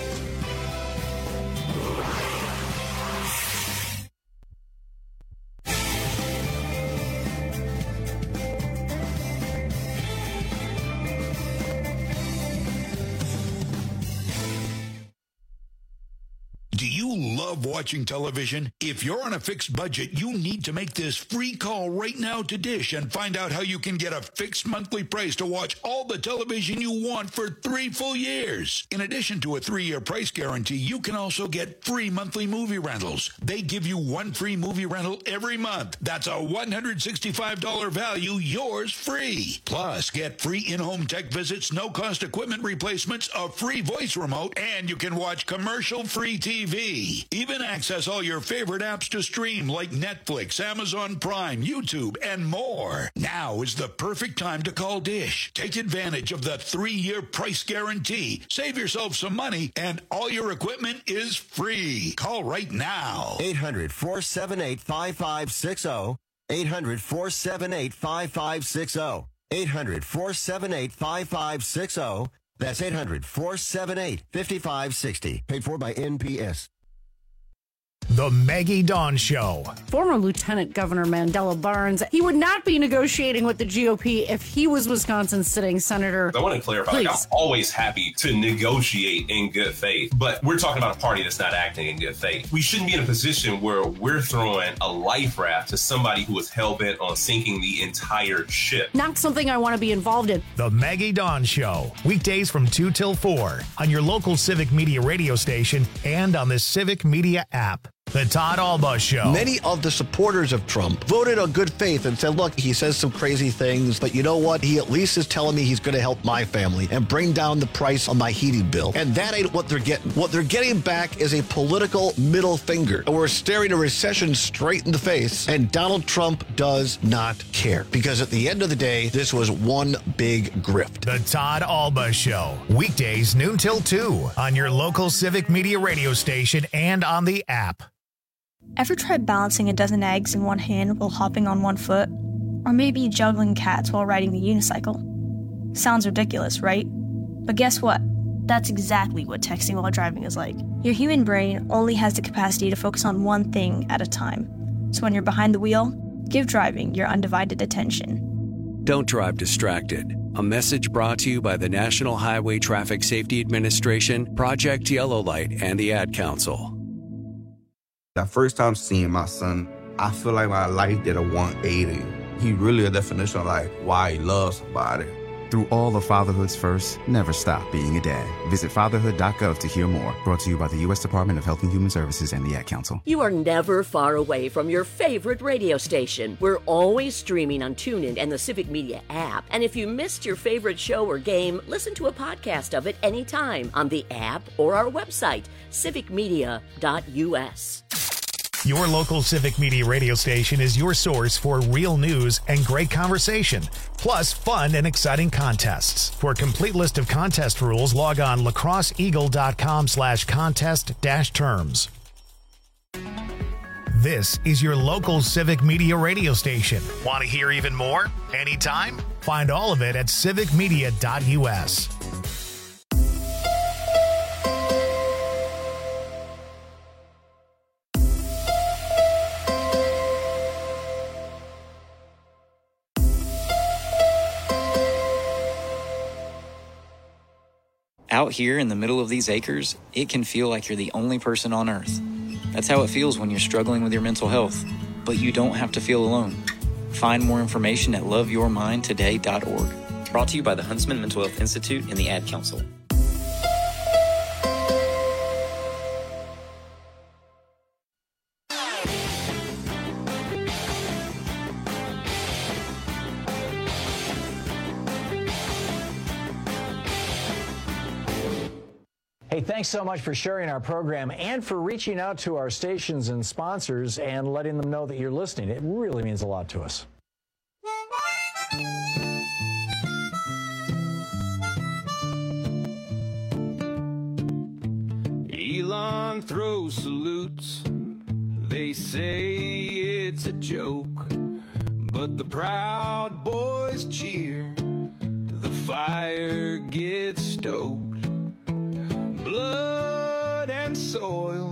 Do you love watching television? If you're on a fixed budget, you need to make this free call right now to Dish and find out how you can get a fixed monthly price to watch all the television you want for three full years. In addition to a three-year price guarantee, you can also get free monthly movie rentals. They give you one free movie rental every month. That's a one hundred sixty-five dollars value, yours free. Plus, get free in-home tech visits, no-cost equipment replacements, a free voice remote, and you can watch commercial-free T V. Even access all your favorite apps to stream like Netflix, Amazon Prime, YouTube, and more. Now is the perfect time to call Dish. Take advantage of the three-year price guarantee. Save yourself some money, and all your equipment is free. Call right now. eight hundred, four seven eight, five five six zero. eight hundred, four seven eight, five five six zero. eight hundred, four seven eight, five five six zero. That's eight hundred, four seven eight, five five six zero. Paid for by N P S. The Maggie Dawn Show. Former Lieutenant Governor Mandela Barnes, he would not be negotiating with the G O P if he was Wisconsin's sitting senator. I want to clarify, like, I'm always happy to negotiate in good faith, but we're talking about a party that's not acting in good faith. We shouldn't be in a position where we're throwing a life raft to somebody who is hell-bent on sinking the entire ship. Not something I want to be involved in. The Maggie Dawn Show. Weekdays from two till four on your local Civic Media radio station and on the Civic Media app. The Todd Alba Show. Many of the supporters of Trump voted on good faith and said, look, he says some crazy things, but you know what? He at least is telling me he's going to help my family and bring down the price on my heating bill. And that ain't what they're getting. What they're getting back is a political middle finger. And we're staring a recession straight in the face, and Donald Trump does not care. Because at the end of the day, this was one big grift. The Todd Alba Show. Weekdays noon till two on your local Civic Media radio station and on the app. Ever tried balancing a dozen eggs in one hand while hopping on one foot? Or maybe juggling cats while riding the unicycle? Sounds ridiculous, right? But guess what? That's exactly what texting while driving is like. Your human brain only has the capacity to focus on one thing at a time. So when you're behind the wheel, give driving your undivided attention. Don't drive distracted. A message brought to you by the National Highway Traffic Safety Administration, Project Yellow Light, and the Ad Council. The first time seeing my son, I feel like my life did a one eighty. He really a definition of like why he loves somebody. Through all of fatherhood's firsts, never stop being a dad. Visit fatherhood dot gov to hear more. Brought to you by the U S Department of Health and Human Services and the Ad Council. You are never far away from your favorite radio station. We're always streaming on TuneIn and the Civic Media app. And if you missed your favorite show or game, listen to a podcast of it anytime on the app or our website, civic media dot u s. Your local Civic Media radio station is your source for real news and great conversation, plus fun and exciting contests. For a complete list of contest rules, log on lacrosse eagle dot com slash contest dash terms. This is your local Civic Media radio station. Want to hear even more? Anytime? Find all of it at civic media dot u s. Out here in the middle of these acres, it can feel like you're the only person on Earth. That's how it feels when you're struggling with your mental health. But you don't have to feel alone. Find more information at love your mind today dot org. Brought to you by the Huntsman Mental Health Institute and the Ad Council. Hey, thanks so much for sharing our program and for reaching out to our stations and sponsors and letting them know that you're listening. It really means a lot to us. Elon throws salutes. They say it's a joke, but the Proud Boys cheer. The fire gets stoked. Blood and soil,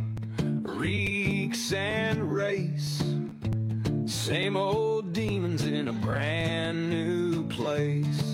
reeks and race. Same old demons in a brand new place.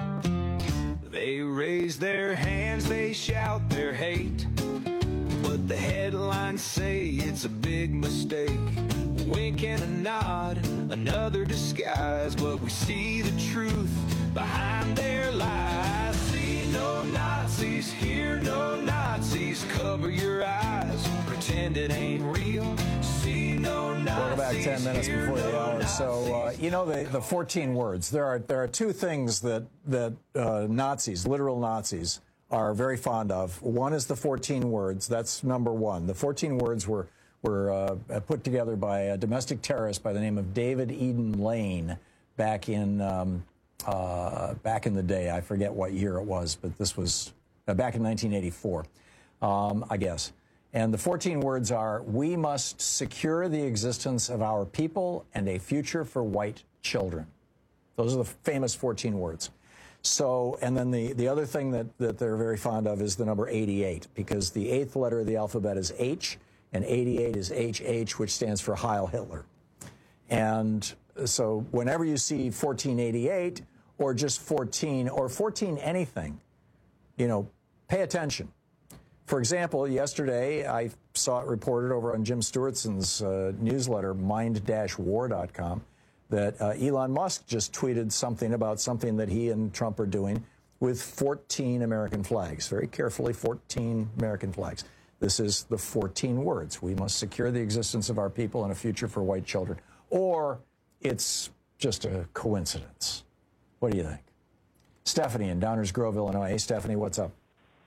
They raise their hands, they shout their hate, but the headlines say it's a big mistake. Wink and a nod, another disguise, but we see the truth behind their lies. See no Nazis, hear no Nazis, cover your eyes, pretend it ain't real. See no Nazis. Welcome back, ten minutes before the no hour. So, uh, you know the, the fourteen words. There are there are two things that that uh, Nazis, literal Nazis, are very fond of. One is the fourteen words. That's number one. The fourteen words were were uh, put together by a domestic terrorist by the name of David Eden Lane back in um, uh, back in the day. I forget what year it was, but this was uh, back in nineteen eighty-four, um, I guess. And the fourteen words are: we must secure the existence of our people and a future for white children. Those are the famous fourteen words. So, and then the, the other thing that, that they're very fond of is the number eighty-eight, because the eighth letter of the alphabet is H, and eighty-eight is H H, which stands for Heil Hitler. And so whenever you see fourteen eighty-eight, or just fourteen, or fourteen anything, you know, pay attention. For example, yesterday I saw it reported over on Jim Stewartson's uh, newsletter, mind dash war dot com, that uh, Elon Musk just tweeted something about something that he and Trump are doing with fourteen American flags. Very carefully, fourteen American flags. This is the fourteen words. We must secure the existence of our people and a future for white children. Or it's just a coincidence. What do you think? Stephanie in Downers Grove, Illinois. Hey, Stephanie, what's up?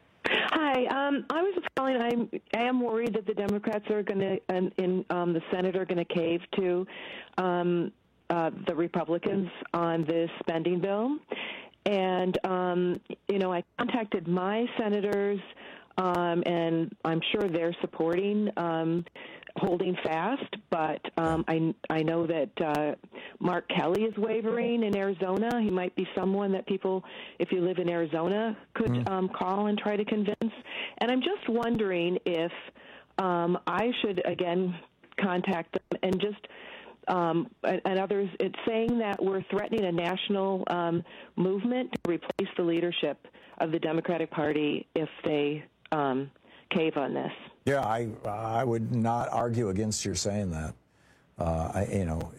Hi. Um, I was just calling. I'm, I am worried that the Democrats are going to, and in um, the Senate are going to cave to um, uh, the Republicans on this spending bill. And, um, you know, I contacted my senators, um, and I'm sure they're supporting um, holding fast, but um, I, I know that uh, Mark Kelly is wavering in Arizona. He might be someone that people, if you live in Arizona, could mm. um, call and try to convince. And I'm just wondering if um, I should, again, contact them and just um, and, and others. It's saying that we're threatening a national um, movement to replace the leadership of the Democratic Party if they um, cave on this. Yeah, I I would not argue against your saying that. Uh, I, you know,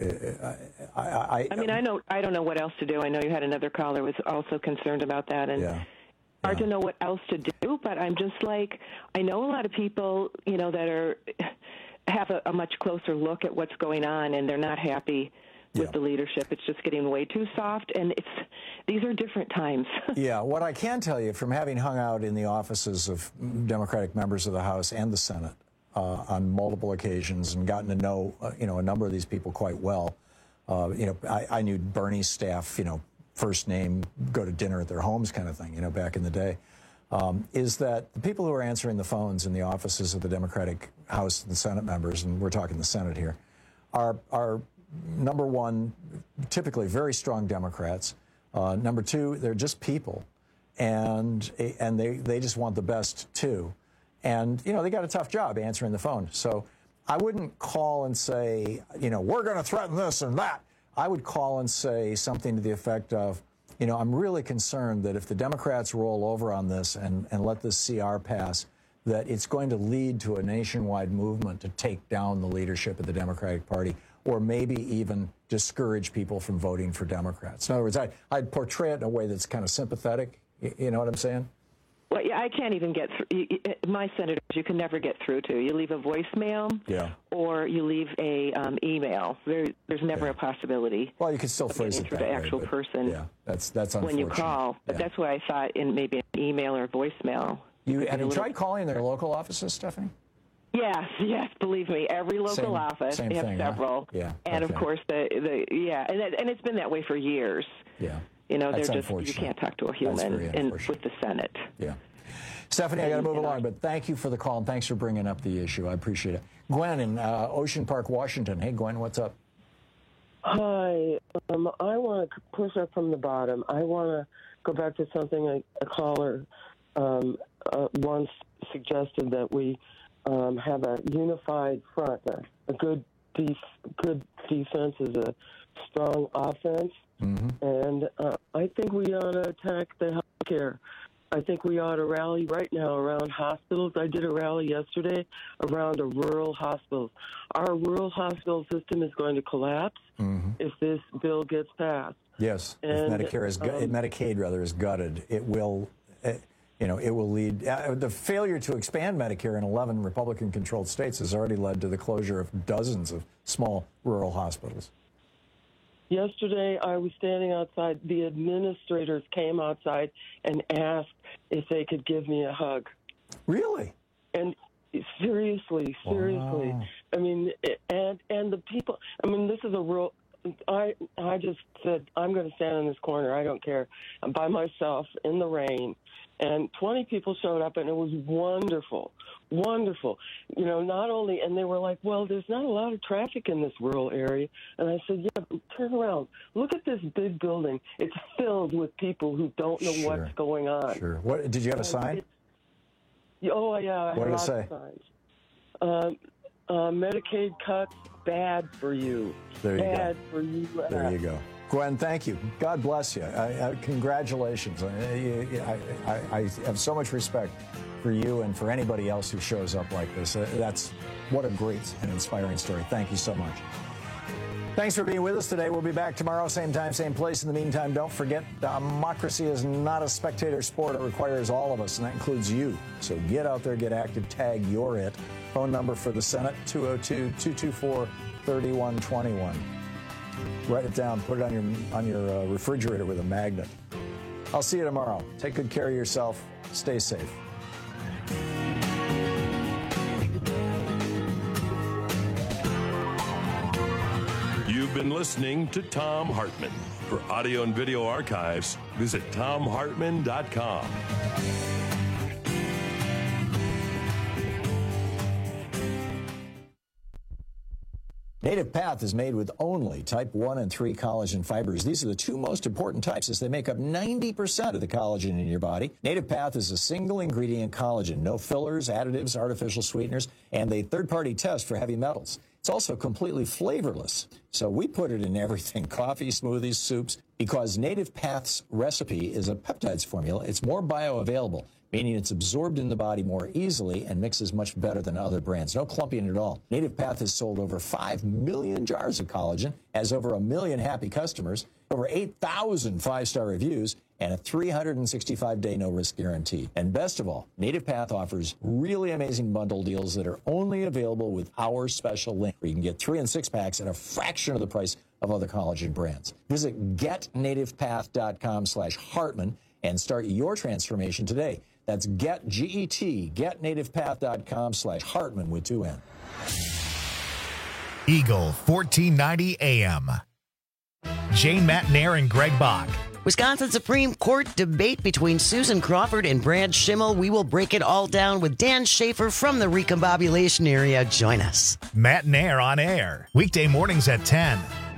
I, I, I mean, I know I don't know what else to do. I know you had another caller who was also concerned about that, and yeah. hard to know what else to do. But I'm just like, I know a lot of people, you know, that are have a, a much closer look at what's going on, and they're not happy with yeah. the leadership. It's just getting way too soft, and it's these are different times. Yeah, what I can tell you from having hung out in the offices of Democratic members of the House and the Senate uh, on multiple occasions and gotten to know, uh, you know, a number of these people quite well. Uh, you know, I, I knew Bernie's staff, you know, first name, go to dinner at their homes kind of thing, you know, back in the day, um, is that the people who are answering the phones in the offices of the Democratic House and Senate members, and we're talking the Senate here, are, are number one, typically very strong Democrats. Uh, number two, they're just people, and and they, they just want the best, too. And, you know, they got a tough job answering the phone. So I wouldn't call and say, you know, we're going to threaten this and that. I would call and say something to the effect of, you know, I'm really concerned that if the Democrats roll over on this and, and let this C R pass, that it's going to lead to a nationwide movement to take down the leadership of the Democratic Party, or maybe even discourage people from voting for Democrats. In other words, I, I'd portray it in a way that's kind of sympathetic. You, you know what I'm saying? Well, yeah, I can't even get through. My senators, you can never get through to. You leave a voicemail, yeah. or you leave a um, email. There, there's never yeah. a possibility. Well, you can still phrase it through that the way, actual but, person. Yeah, that's that's when you unfortunate. call. But yeah. that's why I thought in maybe an email or a voicemail. You have you little... tried calling their local offices, Stephanie? Yes, yes. Believe me, every local same, office same they have thing, several. Huh? Yeah, and okay. of course the the yeah, and that, and it's been that way for years. Yeah, you know, that's they're just you can't talk to a human in, with the Senate. Yeah. Stephanie, I got to move along, but thank you for the call, and thanks for bringing up the issue. I appreciate it. Gwen in uh, Ocean Park, Washington. Hey, Gwen, what's up? Hi. Um, I want to push up from the bottom. I want to go back to something a, a caller um, uh, once suggested, that we um, have a unified front. A, a good, def- good defense is a strong offense, mm-hmm. and uh, I think we ought to attack the health care. I think we ought to rally right now around hospitals. I did a rally yesterday around a rural hospitals. Our rural hospital system is going to collapse mm-hmm. if this bill gets passed. Yes, and, if Medicare is, um, if Medicaid rather is gutted, it will, uh, you know, it will lead. Uh, the failure to expand Medicare in eleven Republican-controlled states has already led to the closure of dozens of small rural hospitals. Yesterday, I was standing outside. The administrators came outside and asked if they could give me a hug. Really? And seriously, seriously. Wow. I mean, and and the people. I mean, this is a real. I I just said I'm going to stand in this corner. I don't care. I'm by myself in the rain, and twenty people showed up, and it was wonderful, wonderful. You know, not only, and they were like, "Well, there's not a lot of traffic in this rural area," and I said, "Yeah, but turn around. Look at this big building. It's filled with people who don't know Sure. what's going on." Sure. What did you have a sign? Oh yeah, I What had did it lots say? of signs. Uh, uh, Medicaid cuts bad for you. There you bad go. for you. There you go. Gwen, thank you. God bless you. I, I, congratulations. I, I, I, I have so much respect for you and for anybody else who shows up like this. Uh, That's what a great and inspiring story. Thank you so much. Thanks for being with us today. We'll be back tomorrow, same time, same place. In the meantime, don't forget, democracy is not a spectator sport. It requires all of us, and that includes you. So get out there, get active, tag you're it. Phone number for the Senate, two oh two, two two four, three one two one. Write it down, put it on your, on your uh, refrigerator with a magnet. I'll see you tomorrow. Take good care of yourself. Stay safe. You've been listening to Thom Hartmann. For audio and video archives, visit thom hartmann dot com. Native Path is made with only type one and three collagen fibers. These are the two most important types as they make up ninety percent of the collagen in your body. Native Path is a single ingredient collagen, no fillers, additives, artificial sweeteners, and a third-party test for heavy metals. It's also completely flavorless. So we put it in everything, coffee, smoothies, soups, because Native Path's recipe is a peptides formula. It's more bioavailable. meaning it's absorbed in the body more easily and mixes much better than other brands. No clumping at all. Native Path has sold over five million jars of collagen, has over a million happy customers, over eight thousand five-star reviews, and a three hundred sixty-five day no-risk guarantee. And best of all, Native Path offers really amazing bundle deals that are only available with our special link, where you can get three and six packs at a fraction of the price of other collagen brands. Visit getnativepath.com slash Hartman and start your transformation today. That's get, G E T, getnativepath.com slash Hartman with two N. Eagle fourteen ninety A M. Jane Matnair and Greg Bach. Wisconsin Supreme Court debate between Susan Crawford and Brad Schimmel. We will break it all down with Dan Schaefer from the Recombobulation area. Join us. Matnair on air. Weekday mornings at ten.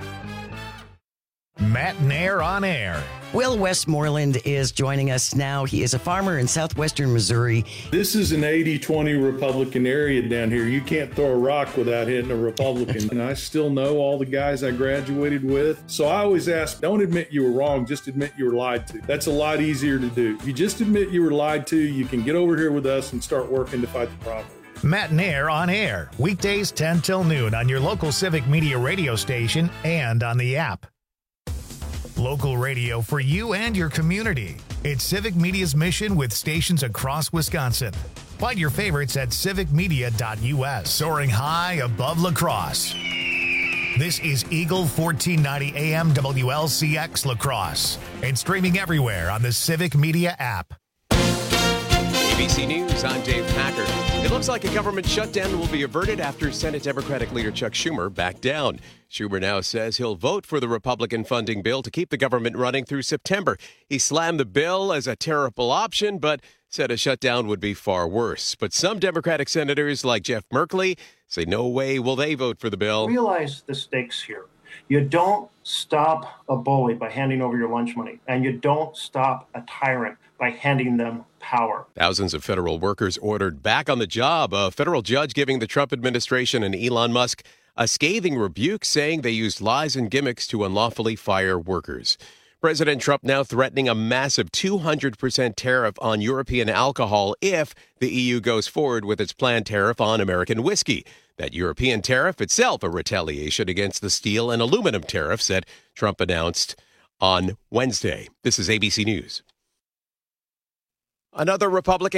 Matnair on air. Will Westmoreland is joining us now. He is a farmer in southwestern Missouri. This is an eighty twenty Republican area down here. You can't throw a rock without hitting a Republican. And I still know all the guys I graduated with. So I always ask, don't admit you were wrong, just admit you were lied to. That's a lot easier to do. If you just admit you were lied to, you can get over here with us and start working to fight the problem. Matnair on air. Weekdays ten till noon on your local Civic Media radio station and on the app. Local radio for you and your community. It's Civic Media's mission with stations across Wisconsin. Find your favorites at civic media dot U S. Soaring high above La Crosse. This is Eagle fourteen ninety A M W L C X La Crosse. And streaming everywhere on the Civic Media app. A B C News, I'm Dave Packard. It looks like a government shutdown will be averted after Senate Democratic leader Chuck Schumer backed down. Schumer now says he'll vote for the Republican funding bill to keep the government running through September. He slammed the bill as a terrible option, but said a shutdown would be far worse. But some Democratic senators, like Jeff Merkley, say no way will they vote for the bill. Realize the stakes here. You don't stop a bully by handing over your lunch money, and you don't stop a tyrant by handing them power. Thousands of federal workers ordered back on the job. A federal judge giving the Trump administration and Elon Musk a scathing rebuke, saying they used lies and gimmicks to unlawfully fire workers. President Trump now threatening a massive two hundred percent tariff on European alcohol if the E U goes forward with its planned tariff on American whiskey. That European tariff itself a retaliation against the steel and aluminum tariffs that Trump announced on Wednesday. This is A B C News. Another Republican